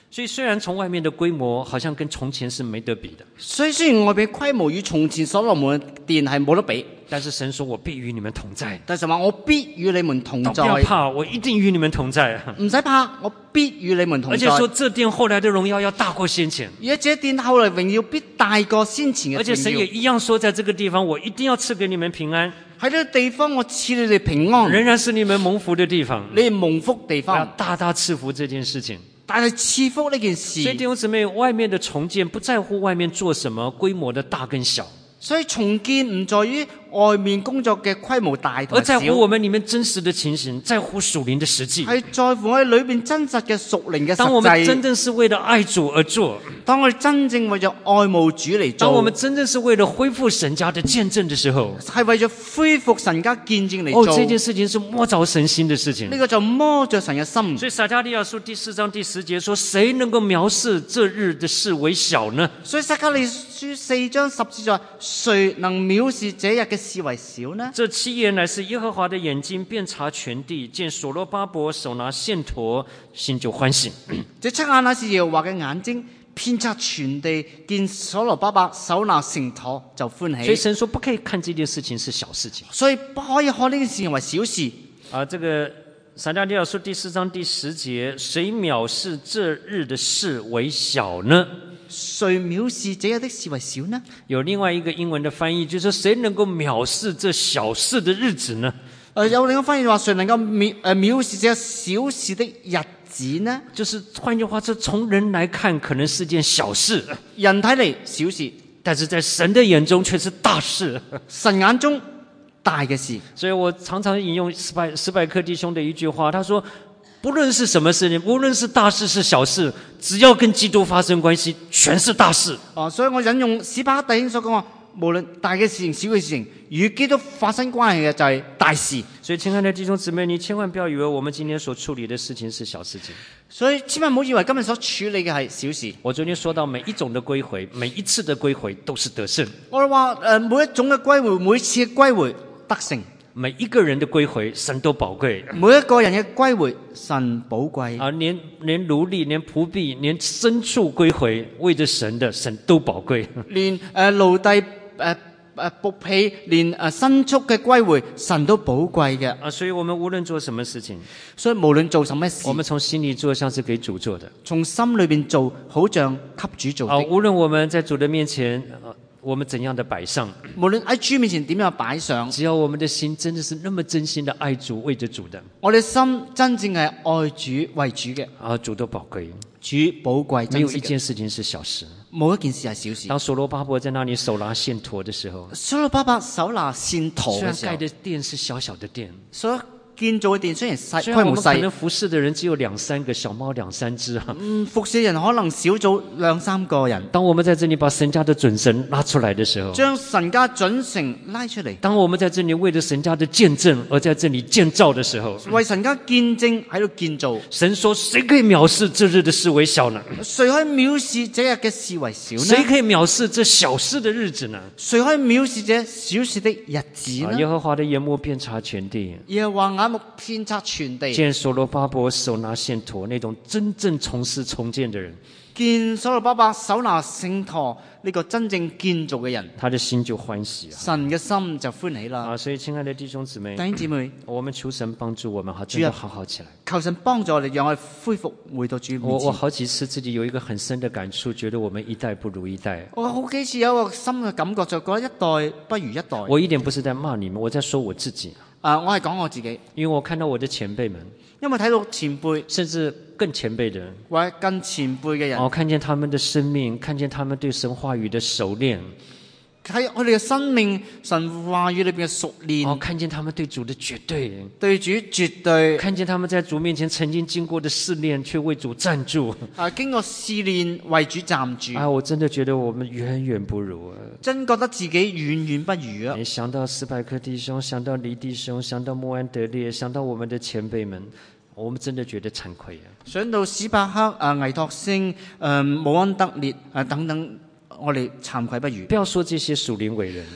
所以雖然從外面的規模好像跟從前是沒得比的， 所以雖然外邊規模與從前所羅門嘅殿係冇得比， 但是神說我必與你們同在， 但係神話我必與你們同不在， 要怕，我一定與你們同在。 唔使怕，我必與你們同在。 而且說這殿後來的榮耀要大過先前， 而且這殿後來榮耀必大過先前嘅榮耀。 而且神也一樣說，在這個地方我一定要賜給你們平安， 喺呢個地方我賜你哋平安， 仍然是你們蒙福的地方， 你哋蒙福地我要方， 大大賜福這件事情。 但係賜福呢件事。 所以弟兄姊妹，外面的重建不在乎外面做什麼，規模的大跟小， 所以重建唔在於外面工作嘅規模大同而在埋小， 乎我們裏面真實的情形，在乎屬靈的實際。 係在乎我哋裏邊真實嘅屬靈嘅當我實們真際。 正是為了愛主而做， 當我哋真正為咗愛慕主嚟當我們做， 真正是為了恢復神家的見證的時候， 係為咗恢復神家見證嚟哦， 做， 這件事情是摸着神心的事情呢。個就摸着神嘅心。 所以撒迦利亞書第四章第十節說：誰能夠藐視這日的事為小呢？ 所以撒迦利書四章十節就話：誰能藐視這日嘅事為小呢？ 這七眼乃是耶和華的眼睛，遍察全地，見所羅巴伯手拿線砣，心就歡喜。 這七眼乃是耶和華嘅眼睛，遍察全地，見所羅巴伯手拿繩砣就歡所以喜。 神說不可以看這件事情是小事情所以不可以看呢件事情為小事。 啊！這個撒迦利亞書第四章第十節：誰藐視這日的事為小呢？ 誰藐視這日的事為小呢？ 有另外一個英文的翻譯，就是誰能夠藐視這小事的日子呢？ 誒、呃，有另一個翻譯話：誰能夠藐誒藐視這小事的日子呢？ 就是換句話說，從人來看可能是件小事， 人睇嚟小事， 但是在神的眼中卻是大事。 神眼中大嘅事。 所以我常常引用斯拜斯拜克弟兄的一句話，他說：不論是什麼事情，無論是大事是小事，只要跟基督發生關係，全是大事。 哦、所以我引用史巴克弟兄所講話，無論大嘅事情、小嘅事情，與基督發生關係嘅就係大事。 所以親愛的弟兄姊妹，你千萬不要以為我們今天所處理的事情是小事情。 所以千萬唔好以為今日所處理嘅係小事。 我昨天說到每一種的歸回，每一次的歸回都是得勝。 我哋話誒，每一種嘅歸回，每次嘅歸回得勝。 每一個人的歸回，神都寶貴。 每一個人嘅歸回，神寶貴。 啊，連連奴隸、連僕婢、連牲畜歸回，為着神的，神都寶貴。 連誒奴隸、誒誒僕婢，連誒牲畜嘅歸回，神都寶貴嘅。 啊，所以我們無論做什麼事情， 所以無論做什麼事， 我們從心裏做，像是給主做的。 從心裏邊做，好像給主做的。 啊，無論我們在主的面前，啊，我們怎樣的擺上， 無論喺主面前點樣擺上， 只要我們的心真的是那麼真心的愛主、為着主的， 我哋心真正係愛主為主嘅， 啊，主都寶貴。 主寶貴沒有一珍惜嘅。 件事情是小事。 冇一件事係小事。 當所羅巴伯在那裡手拿線砣的時候， 所羅巴伯手拿線砣雖然嘅時候蓋，的殿是小小的殿， 所建造嘅殿雖然細雖然規模細我們可能，服侍的人只有兩三個，小貓兩三隻啊。 嗯，服侍人可能小組兩三個人， 當我們在這裡把神家的準繩拉出來的時候， 將神家準繩拉出嚟， 當我們在這裡為了神家的見證而在這裡建造的時候， 為神家見證喺度建造。 神說：誰可以藐視這日的事為小呢？ 誰可以藐視這日嘅事為小呢？ 誰可以藐視這小事的日子呢？ 誰可以藐視這小事的日子啊， 呢？ 耶和華的眼目遍察全地， 耶和華眼目遍察全地， 見所羅巴伯手拿線砣，那種真正從事重建的人， 見所羅巴伯手拿聖馱呢個真正建造嘅人， 他的心就歡喜啊！ 神嘅心就歡喜啦。 啊，所以親愛的弟兄姊妹弟，兄姊妹， 我們求神幫助我們，好，真的好好起來。 求神幫助我哋，讓我哋恢復回到主面我我前。 好幾次自己有一個很深的感觸，覺得我們一代不如一代。 我好幾次有一個深嘅感覺，就覺得一代不如一代。 我一點不是在罵你們，我在說我自己。 啊，我係講我自己， 因為我看到我的前輩們， 因為睇到前輩甚至更前輩的人， 或者更前輩嘅人， 我看見他們的生命，看見他們對神話語的熟練， 喺我哋嘅生命神話語裏邊嘅熟練， 我看見他們對主的絕對， 對主絕對， 看見他們在主面前曾經經過的試煉，卻為主站住。 啊，經過試煉為主站住， 啊，我真的覺得我們遠遠不如。 真覺得自己遠遠不如啊！ 你想到斯派克弟兄，想到黎弟兄，想到莫安德烈，想到我們的前輩們，我們真的覺得慚愧啊！ 想到史伯克、啊倪托星、誒、姆安德烈啊等等，我哋慚愧不如。 不要說這些屬靈偉人啊，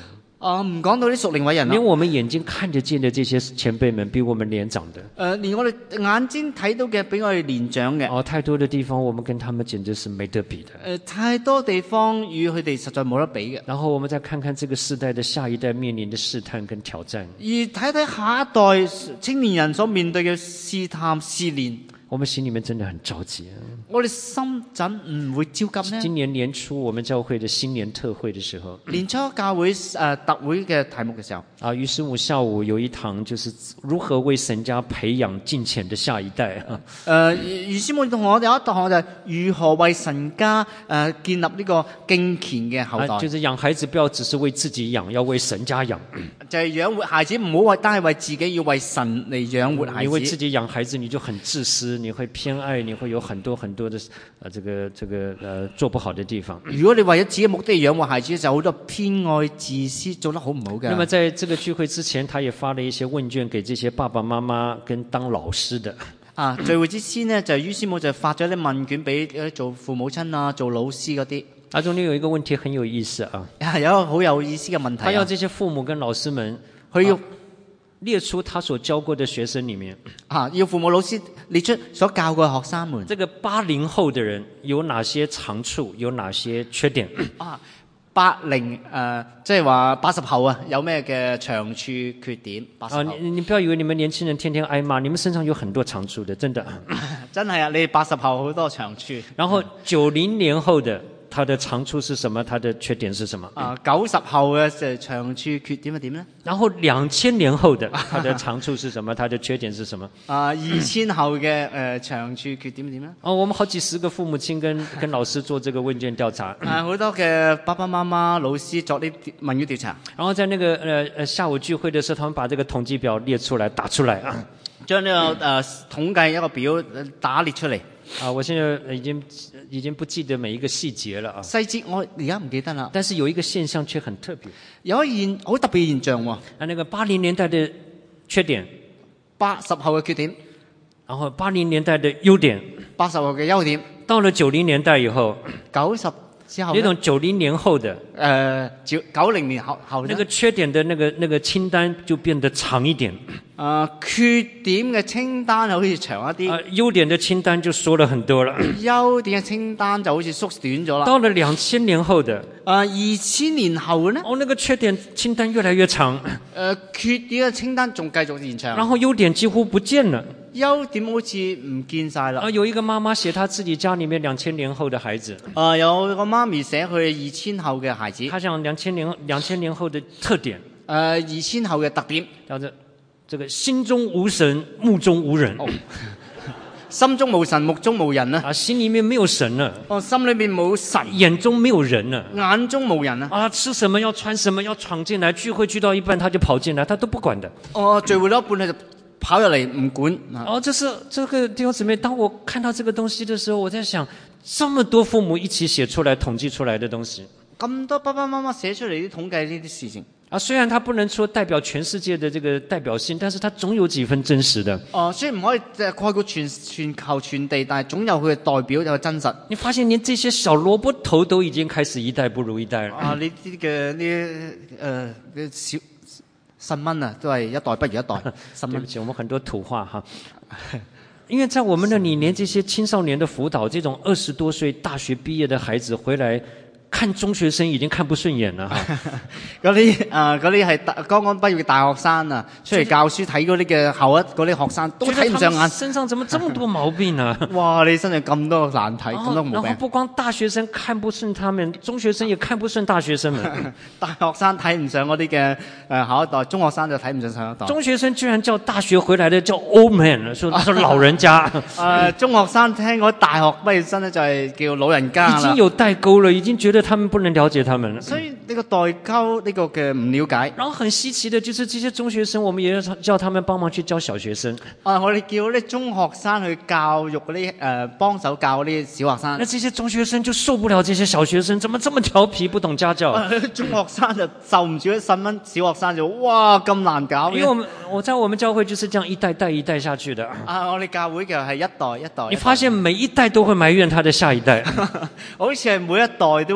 啊，唔講到啲屬靈偉人啦连。我们眼睛看得见的这些前辈们，比我们年长的， 誒、呃，連我哋眼睛睇到嘅比我哋年長嘅，誒、 哦，太多的地方，我們跟他們簡直是沒得比的。 呃太多地方與佢哋實在冇得比嘅。 然後我們再看看這個世代的下一代面臨的試探跟挑戰， 而睇睇下一代青年人所面對嘅試探試煉， 我們心裡面真的很着急啊。 我哋心怎唔會焦急呢？ 今年年初我們教會的新年特會的時候， 年初教會誒、呃、特會嘅題目嘅時候， 啊，於師母下午有一堂就是如何為神家培養敬虔的下一代啊。 誒余師母同我哋有一堂就係如何為神家誒、呃、建立呢個敬虔嘅後代， 啊，就是養孩子不要只是為自己養，要為神家養。 就係養活孩子，唔好為單係為自己，要為神嚟養活孩你為自子。 己養孩子，你就很自私，你會偏愛，你會有很多很多的呃這個這個呃做不好的地方。 如果你為咗自己目的而養活孩子，就好多偏愛自私，做得好唔好嘅。 那麼在這個聚會之前，他也發了一些問卷給這些爸爸媽媽跟當老師的。 啊，聚會之先呢，就於師母就發咗啲問卷俾做父母親啊、做老師嗰啲。 啊，中間有一個問題很有意思啊， 啊，有一個好有意思嘅問題、啊。 他要這些父母跟老師們， 佢要、 啊、列出他所教過的學生裡面， 啊，要父母老師列出所教過嘅學生們。 這個八零後的人有哪些長處，有哪些缺點？ 啊，八零誒，即係話八十後啊，有咩嘅長處缺點？八十後。 啊，你你不要以為你們年輕人天天挨罵，你們身上有很多長處的，真的。 真係啊，你哋八十後好多長處。 然後九零年後的，他的長處是什麼？他的缺點是什麼？ 啊，九十後嘅就長處缺點係點咧？ 然後兩千年後的，他的長處是什麼？他的缺點是什麼？ 啊，二千後嘅誒長處缺點係點咧？ 哦，我們好幾十個父母親跟跟老師做這個問卷調查。 啊，好多嘅爸爸媽媽、老師作呢啲問卷調查， 然後在那個呃呃下午聚會的時候，他們把這個統計表列出來打出來啊。 將呢、這個誒、呃、統計一個表打列出嚟。 啊，我現在已經已經不記得每一個細節了啊。 細節我而家唔記得啦， 但是有一個現象卻很特別， 有一現好特別嘅現象喎。 啊，那個八零年代的缺點， 八十後嘅缺點， 然後八零年代的優點， 八十後嘅優點， 到了九零年代以後， 九十之後那種九零年後的， 誒九九零年後後那個缺點的那個那個清單就變得長一點。 啊、呃，缺點嘅清單好似長一啲， 啊，優點的清單就縮了很多了。 優點嘅清單就好似縮短咗啦。 到了兩千年後的， 啊、呃，二千年後嘅呢？ 哦，那個缺點清單越來越長。 誒、呃，缺點嘅清單仲繼續延長。 然後優點幾乎不見了。 優點好似唔見晒啦。 啊，有一個媽媽寫她自己家裡面兩千年後的孩子。 啊、呃，有個媽咪寫佢二千後嘅孩子。 她講兩千年兩千年後的特點。 誒、呃，二千後嘅特點， 叫做這個心中無神，目中無人。 哦、心中無神，目中無人啊！ 啊，心裡面沒有神了。 哦，心裏面冇神， 眼中沒有人了。 眼中無人啊！ 啊，吃什麼要穿什麼，要闖進來聚會聚到一半他就跑進來，他都不管的。 哦，聚會到一半佢就跑入嚟唔管。 哦，這是這個弟兄姊妹，當我看到這個東西的時候，我在想，這麼多父母一起寫出來統計出來的東西， 咁多爸爸媽媽寫出嚟啲統計呢啲事情。 啊，雖然它不能說代表全世界的這個代表性，但是它總有幾分真實的。 哦，雖然唔可以誒概括全全球全地，但係總有佢嘅代表有真實。 你發現連這些小蘿蔔頭都已經開始一代不如一代了。 啊，呢啲嘅呢誒小細蚊啊，都係一代不如一代。細蚊， 對不起，我們很多土話哈。因為在我們那裡，連這些青少年的輔導，這種二十多歲大學畢業的孩子回來看中學生已經看不順眼了哈。 嗰啲啊，嗰啲係剛剛畢業嘅大學生啊，出嚟教書睇嗰啲嘅後一嗰啲學生都睇唔上眼。 身上怎麼這麼多毛病啊？ 哇！你身上咁多難題，咁多毛病。 然後不光大學生看不順他們，中學生也看不順大學生們。 大學生睇唔上嗰啲嘅誒下一代，中學生就睇唔上上一代。 中學生居然叫大學回來的叫 old man，說說老人家。 誒、呃，中學生聽嗰大學畢業生咧就係叫老人家啦。 已經有代溝了，已經覺得他們不能了解他們了。 所以呢個代溝呢個嘅唔了解。 然後很稀奇的就是這些中學生，我們也要叫他們幫忙去教小學生。 啊，我哋叫啲中學生去教育嗰啲誒幫手教嗰啲小學生。 那這些中學生就受不了這些小學生，怎麼這麼調皮，不懂家教？ 啊、中學生就受唔住啲細蚊，小學生就哇咁難搞。 因為我們我在我們教會就是這樣一代代一代下去的。 啊，我哋教會嘅係一代一代。 你發現每一代都會埋怨他的下一代。 好似係每一代都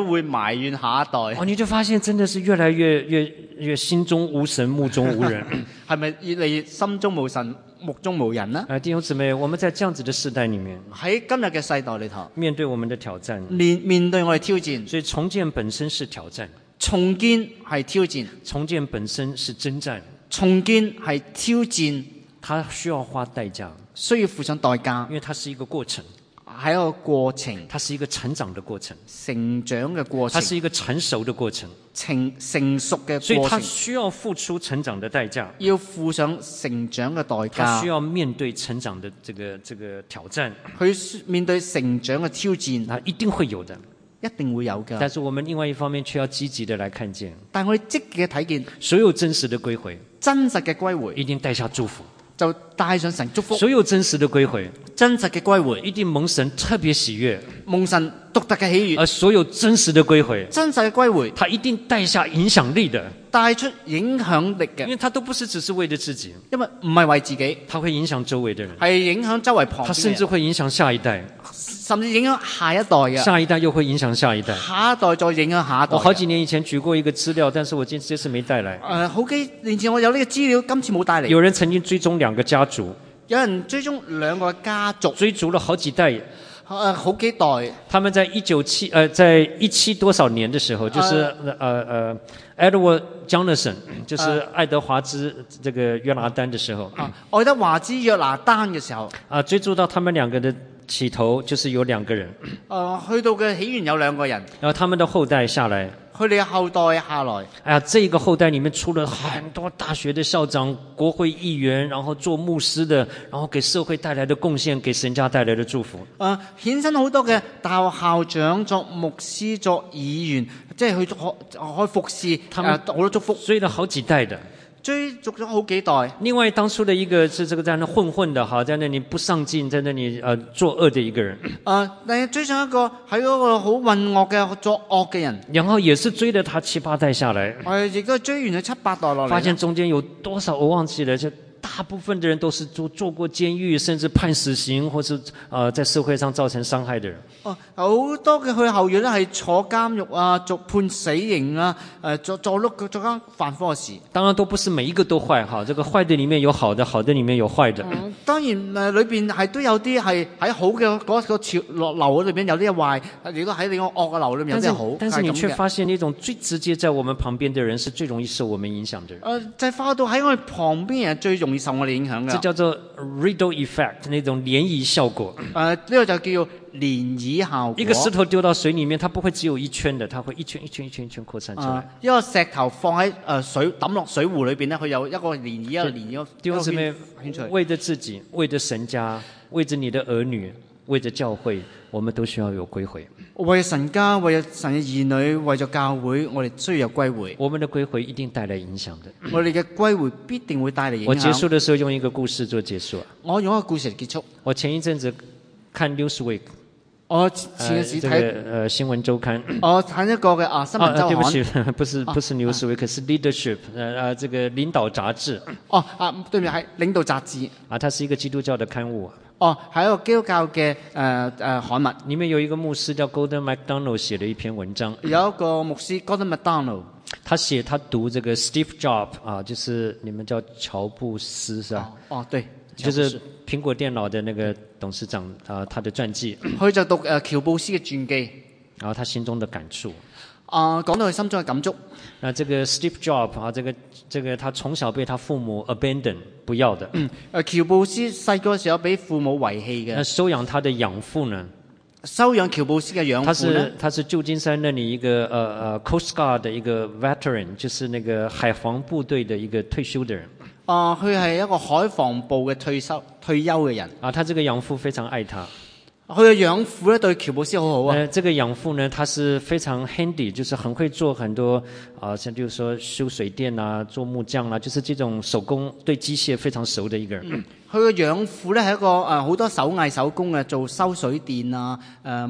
會埋怨下一代。 哦，你就發現真的是越來越越越心中無神，目中無人。 係咪越嚟越心中無神，目中無人呢？ 啊，弟兄姊妹，我們在這樣子的世代裏面， 喺今日嘅世代裏頭， 面對我們的挑戰， 面面對我哋挑戰， 所以重建本身是挑戰， 重建係挑戰， 重建本身是征戰， 重建係挑戰， 它需要花代價， 需要付上代價， 因為它是一個過程， 係一個過程， 它是一個成長的過程， 成長嘅過程， 它是一個成熟的過程， 成成熟嘅所以它過程， 需要付出成長的代價， 要付上成長嘅代價， 它需要面對成長的這個這個挑戰， 佢面對成長嘅挑戰， 那一定會有的。 一定會有㗎。 但是我們另外一方面卻要積極的來看見， 但係我哋積極嘅睇見所有真實的歸回， 真實嘅歸回， 一定帶下祝福； 就帶上神祝福。 所有真實的歸回， 真實嘅歸回， 一定蒙神特別喜悅； 蒙神獨特嘅喜悅。 而所有真實的歸回， 真實嘅歸回， 它一定帶下影響力的， 帶出影響力嘅， 因為它都不是只是為了自己， 因為唔係為自己， 它會影響周圍的人， 係影響周圍旁邊嘅人， 它甚至會影響下一代， 甚至影響下一代嘅， 下一代又會影響下一代。 下一代再影響下一代。 我好幾年以前舉過一個資料，但是我今這次沒帶來。 誒、呃，好幾年前我有呢個資料，今次冇帶嚟。 有人曾經追蹤兩個家族， 有人追蹤兩個家族， 追逐了好幾代。 誒、呃，好幾代。 他們在一九七呃，在一七多少年的時候，就是呃呃 Edward Jonathan，就是愛德華茲這個約拿丹的時候， 啊，愛德華茲約拿丹嘅時候， 啊，追逐到他們兩個的起頭，就是有兩個人， 誒、呃，去到嘅起源有兩個人， 然後他們的後代下來。 佢哋嘅後代下來， 哎呀，這個後代裡面出了很多大學的校長、國會議員，然後做牧師的，然後給社會帶來的貢獻，給神家帶來的祝福。 誒，衍生好多嘅大學校長作牧師、作議員，即係去可可以服侍誒好多祝福， 追了好幾代的。 追逐咗好幾代。 另外當初的一個是這個在那混混的哈，在那裡不上進，在那裡呃作惡的一個人。 誒，但係追上一個喺嗰個好混惡嘅作惡嘅人， 然後也是追了他七八代下來。 我亦都追完咗七八代落嚟， 發現中間有多少我忘記了，就大部分的人都是做做過監獄，甚至判死刑，或是呃在社會上造成傷害的人。 哦，好多嘅佢後裔咧係坐監獄啊，做判死刑啊，誒做做碌做間犯科嘅事。 當然都不是每一個都壞哈，這個壞的裡面有好的，好的裡面有壞的。 嗯，當然誒裏邊係都有啲係喺好嘅嗰個潮落流裏邊有啲壞，亦都喺呢個惡嘅流裏面有啲好。 但是，但是你卻發現那種最直接在我們旁邊的人是最容易受我們影響的人。 誒、呃，就係發到喺我哋旁邊人最容易受我哋影響嘅。 這叫做 Riddle Effect， 那種漣漪效果。 誒、呃，呢、這個就叫做漣漪效果。 一個石頭丟到水裡面，它不會只有一圈的，它會一圈一圈一圈一圈擴散出來。 呃、一個石頭放喺誒水抌落水湖裏邊咧，佢有一個漣漪一個漣漪。 弟兄姊妹，為着自己，為着神家，為着你的兒女，為着教會，我們都需要有歸回。 為神家，為神嘅兒女，為咗教會，我哋需要有歸回。 我們的歸回一定帶來影響的。 我哋嘅歸回必定會帶嚟影響。 我結束的時候用一個故事做結束。 我用一個故事嚟結束。 我前一陣子看 Newsweek， 我前陣時睇、 呃這個呃新聞週刊。 我睇一個嘅啊新聞週刊。 啊，對不起，不是不是 Newsweek，、啊、是 Leadership， 呃呃，這個領導雜誌。 哦啊，對面係領導雜誌。 啊，它是一個基督教的刊物。 哦，係一個基督教嘅誒誒刊物。 裡面有一個牧師叫 Gordon MacDonald 寫了一篇文章。 有一個牧師 Gordon MacDonald， 他寫他讀這個 Steve Jobs 啊，就是你們叫喬布斯是吧？ 哦，哦對， 就是蘋果電腦的那個董事長啊，他的傳記。 佢就讀誒、呃、喬布斯嘅傳記， 然後他心中的感觸。 啊、呃，講到佢心中嘅感觸。 那這個 Steve Jobs 啊，這個這個他從小被他父母 abandon 不要的。 嗯，誒喬布斯細個時候俾父母遺棄嘅。 那收養他的養父呢？ 收養喬布斯嘅養父呢？ 他是他是舊金山那裡一個呃呃 Coast Guard 的一個 veteran，就是那個海防部隊的一個退休的人。 啊、呃，佢係一個海防部嘅退休退休嘅人。 啊，他這個養父非常愛他。 佢嘅養父咧對喬布斯好好啊。 呃，這個養父呢，他是非常 handy，就是很會做很多啊、呃，像就是說修水電啊、做木匠啊，就是這種手工對機械非常熟的一個人。佢嘅養父咧係一個誒好、呃、多手藝手工嘅，做修水電啊、誒、呃、木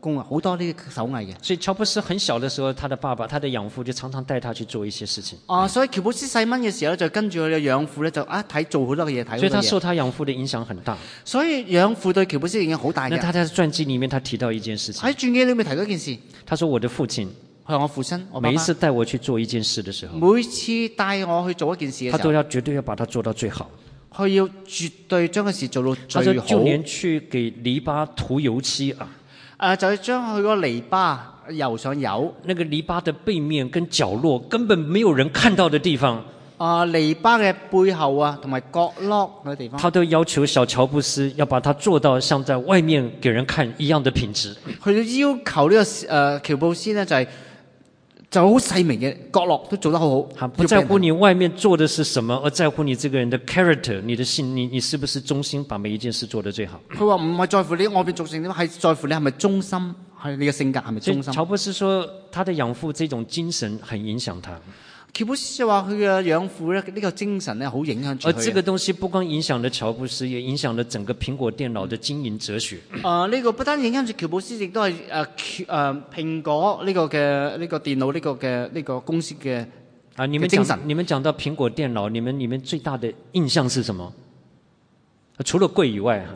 工啊，好多呢啲手藝嘅。 所以喬布斯很小的時候，他的爸爸、他的養父就常常帶他去做一些事情。 啊，所以喬布斯細蚊嘅時候咧，就跟住佢嘅養父咧，就啊睇做好多嘅嘢，睇好多嘢。 所以他受他養父的影響很大。 所以養父對喬布斯影響好大嘅。 那他在傳記裡面，他提到一件事情。 喺傳記裏面提到一件事， 他說：我的父親， 佢話我父親，我爸爸每一次帶我去做一件事的時候， 每次帶我去做一件事嘅時候， 他都要絕對要把它做到最好。 佢要絕對將個事做到他說最好。 就連去給籬笆塗油漆啊， 誒、就係將佢個籬笆油上油。 那個籬笆的背面跟角落根本沒有人看到的地方， 啊，籬笆嘅背後啊，同埋角落嗰啲地方， 他都要求小喬布斯要把它做到像在外面給人看一樣的品質。 佢都要求呢、這個誒、呃、喬布斯呢，就係、是、就好細微嘅角落都做得好好。 他不在乎你外面做的是什麼，而在乎你這個人的 character， 你的信，你你是不是忠心，把每一件事做得最好。 佢話唔係在乎你外邊做成點，係在乎你係咪忠心，係你嘅性格係咪忠心。 喬布斯說，他的養父這種精神很影響他。 喬布斯就話佢嘅養父咧，呢個精神咧好影響住佢。 而這個東西不光影響了喬布斯，也影響了整個蘋果電腦的經營哲學。 啊、呃，呢、這個不單影響住喬布斯，亦都係誒誒蘋果呢個嘅呢、這個電腦呢個嘅呢、這個公司嘅啊，你們講你們講到蘋果電腦，你們你們最大的印象是什麼？除了貴以外，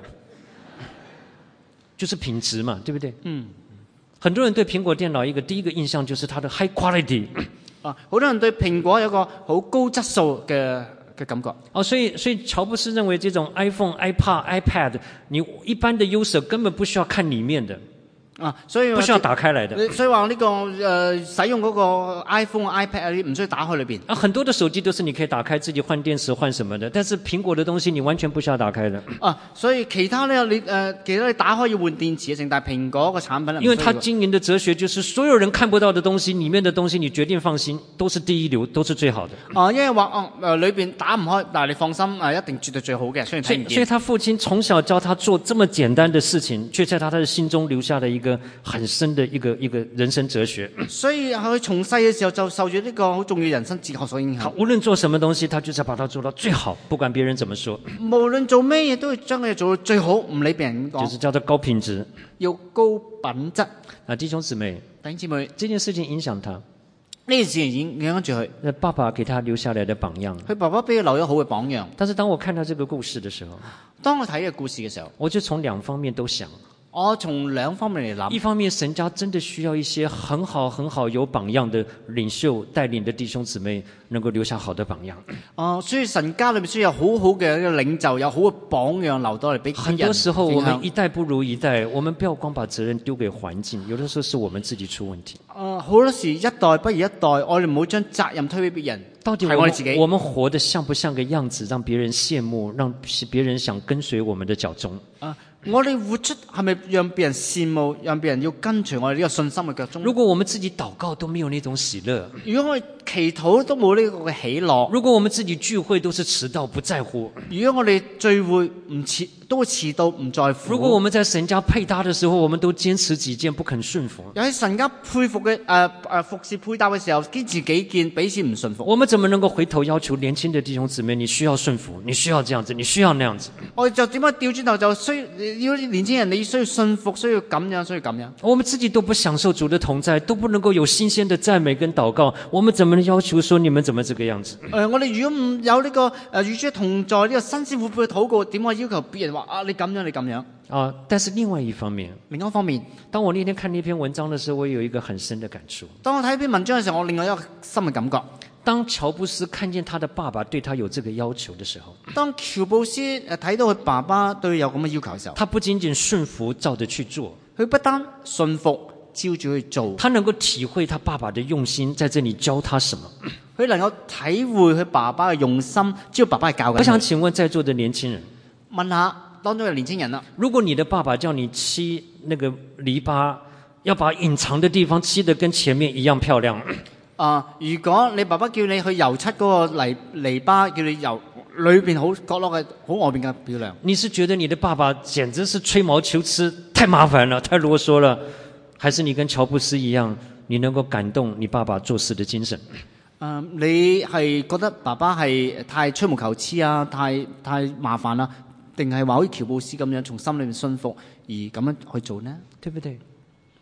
就是品質嘛，對不對？ 嗯， 很多人對蘋果電腦一個第一個印象就是它的 high quality。 啊，好多人對蘋果有個好高質素嘅嘅感覺。 哦，所以所以喬布斯認為這種 iPhone、iPad、iPad，你一般的 user 根本不需要看裡面的。 啊，所以不需要打開來的。 所以話呢、這個誒、呃、使用嗰個 iPhone、iPad 嗰啲唔需要打開裏邊。 啊，很多的手機都是你可以打開自己換電池換什麼的，但是蘋果的東西你完全不需要打開的。 啊，所以其他呢，你誒、呃、其他你打開要換電池嘅成，但係蘋果個產品， 因為它經營的哲學就是所有人看不到的東西，裡面的東西你決定放心，都是第一流，都是最好的。 啊，因為話哦誒裏邊打唔開，但係你放心啊，一定絕對最好嘅，雖然睇唔見。 所以他父親從小教他做這麼簡單的事情，卻在他的心中留下了一個很深的一個一個人生哲學。 所以佢從細嘅時候就受住呢個好重要人生哲學所影響。 無論做什麼東西，他就是把它做到最好，不管別人怎麼說。 無論做咩嘢都要將佢做到最好，唔理別人點講。 就是叫做高品質， 要高品質。 啊，弟兄姊妹， 弟兄姊妹， 這件事情影響他。 呢件事情影影響住佢。 那爸爸給他留下來的榜樣。 佢爸爸俾佢留咗好嘅榜樣。 但是當我看到這個故事的時候， 當我睇呢個故事嘅時候， 我就從兩方面都想。 我從兩方面嚟諗， 一方面神家真的需要一些很好很好有榜樣的領袖帶領的弟兄姊妹，能夠留下好的榜樣。 哦、呃，所以神家裏面需要好好嘅一個領袖，有好嘅榜樣留到嚟俾人。 很多時候我們一代不如一代，我們不要光把責任丟給環境，有的時候是我們自己出問題。 呃，好多時一代不如一代，我哋唔好將責任推俾別人， 到底我係我哋自己。 我們活得像不像個樣子，讓別人羨慕，讓別人想跟隨我們的腳蹤？ 啊、呃，我哋活出係咪讓別人羨慕，讓別人要跟隨我哋呢個信心嘅腳蹤？ 如果我們自己禱告都沒有那種喜樂， 如果我哋祈禱都冇呢個嘅喜樂， 如果我們自己聚會都是遲到不在乎， 如果我哋聚會唔遲都會遲到唔在乎， 如果我們在神家配搭的時候，我們都堅持己見不肯順服， 又喺神家佩服嘅誒誒服侍配搭嘅時候堅持己見，彼此唔順服， 我們怎麼能夠回頭要求年輕的弟兄姊妹？你需要順服，你需要這樣子，你需要那樣子。 我哋就點解調轉頭就需要年輕人，你需要順服，需要咁樣，需要咁樣。 我們自己都不享受主的同在，都不能夠有新鮮的讚美跟禱告，我們怎麼能要求說你們怎麼這個樣子？ 誒、呃，我哋如果唔有呢、這個誒與主同在呢、這個新鮮活潑嘅禱告，點解要求別人話啊你咁樣你咁樣？ 啊！但是另外一方面， 另一方面， 當我那天看那篇文章的時候，我有一個很深的感觸。 當我睇呢篇文章嘅時候，我另外一個深嘅感覺。 當喬布斯看見他的爸爸對他有這個要求的時候， 當喬布斯誒睇到佢爸爸對佢有咁嘅要求嘅時候， 他不僅僅順服照着去做， 佢不單順服照住去做， 他能夠體會他爸爸的用心，在這裡教他什麼。 佢能夠體會佢爸爸嘅用心，知道爸爸係教緊佢。 我想請問在座的年輕人， 問下當中嘅年輕人啦， 如果你的爸爸叫你漆那個籬笆，要把隱藏的地方漆得跟前面一樣漂亮。 啊、呃！如果你爸爸叫你去油漆嗰個籬籬笆，叫你油裏邊好角落嘅好外邊嘅漂亮，你是覺得你的爸爸簡直是吹毛求疵，太麻煩了，太囉嗦了，還是你跟喬布斯一樣，你能夠感動你爸爸做事的精神？ 嗯、呃，你係覺得爸爸係太吹毛求疵啊，太太麻煩啦，定係話好似喬布斯咁樣從心裏面信服而咁樣去做呢？ 對不對？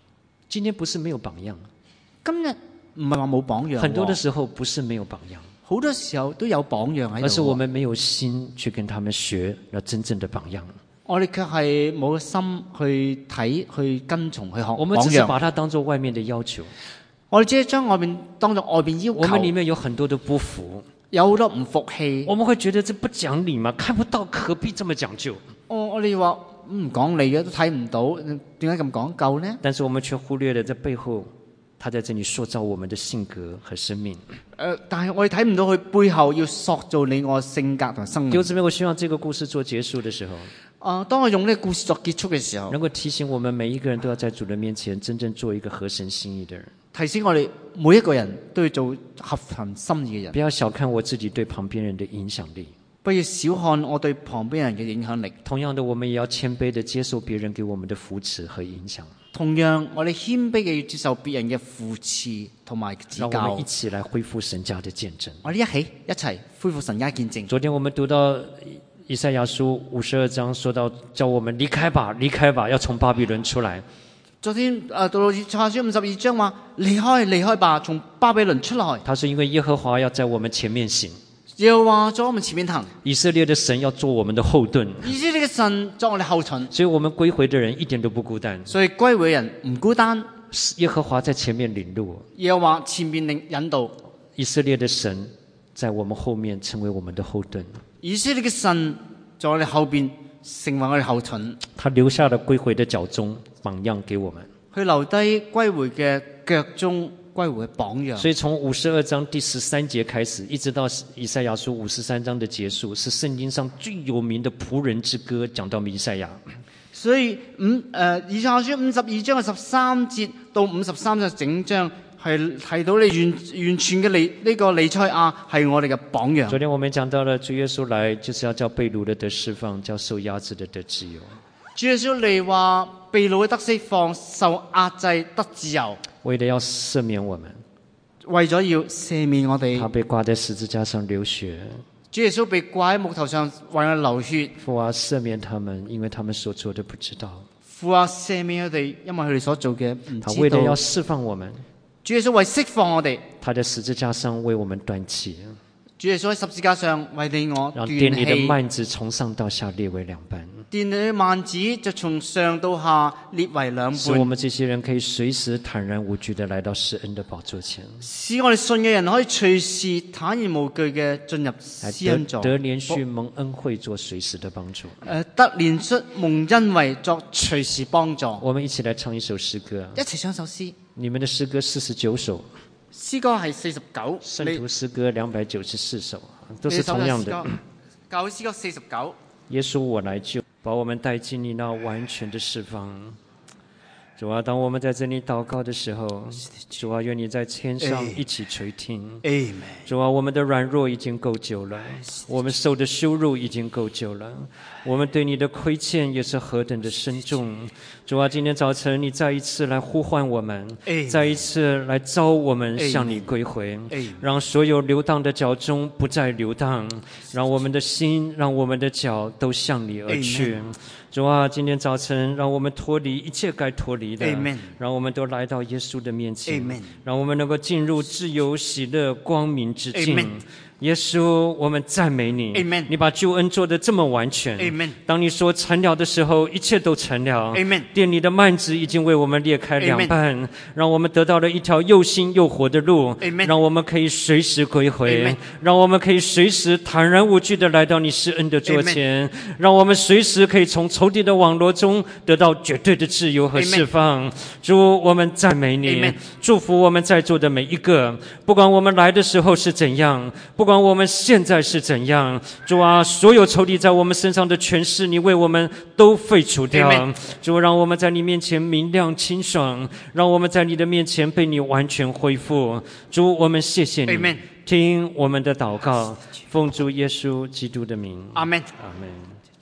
今天不是没有榜樣， 今日唔係話冇榜樣， 很多的時候不是沒有榜樣， 好多時候都有榜樣喺度， 而是我們沒有心去跟他們學那真正的榜樣。 我哋卻係冇心去睇、去跟從、去學榜樣。 我們只是把它當作外面的要求， 我哋只係將外面當作外邊要求。 我們裡面有很多的不服， 有好多唔服氣。 我們會覺得這不講理嘛，看不到何必這麼講究？ 我我哋話唔講理嘅都睇唔到，點解咁講究呢？ 但是我們卻忽略了在背後，他在這裡塑造我們的性格和生命。 呃、但係我哋睇唔到佢背後要塑造你我性格同生命。 弟兄姊妹，我希望這個故事做結束的時候， 啊、呃，當我用呢個故事作結束嘅時候， 能夠提醒我們每一個人都要在主的面前真正做一個合神心意的人。 提醒我哋每一個人都要做合神心意嘅人。 不要小看我自己對旁邊人的影響力， 不要小看我對旁邊人嘅影響力。 同樣的，我們也要謙卑地接受別人給我們的扶持和影響。 同樣，我哋謙卑嘅要接受別人嘅扶持同埋指教。 讓我們一起來恢復神家的見證。 我哋一起一齊恢復神家見證。 昨天我們讀到以賽亞書五十二章，說到叫我們離開吧，離開吧，要從巴比倫出來。 昨天誒、呃、讀到以賽亞書五十二章話離開離開吧，從巴比倫出來。 他是因為耶和華要在我們前面行， 又話在我們前面行。 以色列的神要做我們的後盾， 以色列嘅神作我哋後盾， 所以我們歸回的人一點都不孤單。 所以歸回人唔孤單。 耶和華在前面領路， 又話前面領引導。 以色列的神在我們後面成為我們的後盾。 以色列嘅神在我哋後邊成為我哋後盾。 他留下了歸回的腳蹤榜樣給我們， 佢留低歸回嘅腳蹤歸回嘅榜樣。 所以從五十二章第十三節開始，一直到以賽亞書五十三章的結束，是聖經上最有名的僕人之歌，講到彌賽亞。 所以五誒以賽亞書五十二章嘅十三節到五十三章整章係提到你完完全嘅彌呢個彌賽亞係我哋嘅榜樣。 昨天我們講到了主耶穌來就是要叫被擄的得釋放，叫受壓制的得自由。 主耶穌嚟話被擄嘅得釋放，受壓制得自由， 為了要赦免我們， 為咗要赦免我哋。 他被掛在十字架上流血， 主耶穌被掛喺木頭上為我流血。 父啊，赦免他們，因為他們所做的不知道。 父啊，赦免佢哋，因為佢哋所做嘅唔知他為了要道。 釋放我們， 主耶穌為釋放我哋， 他在十字架上為我們斷氣， 主耶穌喺十字架上為你我斷讓殿裏的氣。 幔子從上到下裂為兩半， 殿裏嘅幔子就從上到下裂為兩半， 使我們這些人可以隨時坦然無懼地來到施恩的寶座前， 使我哋信嘅人可以隨時坦然無懼嘅進入來施恩座， 得得連續蒙恩惠做隨時的幫助。 誒得連出蒙恩惠作隨時幫助。 我們一起來唱一首詩歌， 一齊唱首詩， 你們的詩歌四十九首， 詩歌係四十九， 聖徒詩歌兩百九十四首，都是同樣的。 教會詩歌四十九， 耶穌我來救，把我們帶進你那完全的釋放。主啊，當我們在這裡禱告的時候，主啊，願你在天上一起垂聽。 Amen。 主啊，我們的軟弱已經夠久了，我們受的羞辱已經夠久了，我們對你的虧欠也是何等的深重。主啊，今天早晨你再一次來呼喚我們，再一次來召我們向你歸回，讓所有流蕩的腳蹤不再流蕩，讓我們的心，讓我們的腳都向你而去。主啊，今天早晨讓我們脫離一切該脫離的， Amen。 讓我們都來到耶穌的面前， Amen。 讓我們能夠進入自由、喜樂、光明之境。 Amen。 耶穌，我們讚美你。 Amen。 你把救恩做得這麼完全。 Amen。 當你說成了的時候，一切都成了。 Amen。 殿裡的幔子已經為我們裂開兩半，讓我們得到了一條又新又活的路。 Amen。 讓我們可以隨時歸回。 Amen。 讓我們可以隨時坦然無懼地來到你施恩的座前。讓我們隨時可以從仇敵的網羅中得到絕對的自由和釋放。主，我們讚美你。 Amen。 祝福我們在座的每一個，不管我們來的時候是怎樣，不管我們現在是怎樣，主啊，所有仇敵在我們身上的權勢，你為我們都廢除掉。Amen。主，讓我們在你面前明亮清爽，讓我們在你的面前被你完全恢復。主，我們謝謝你。 Amen。 聽我們的禱告，奉主耶穌基督的名。 阿門。 阿門。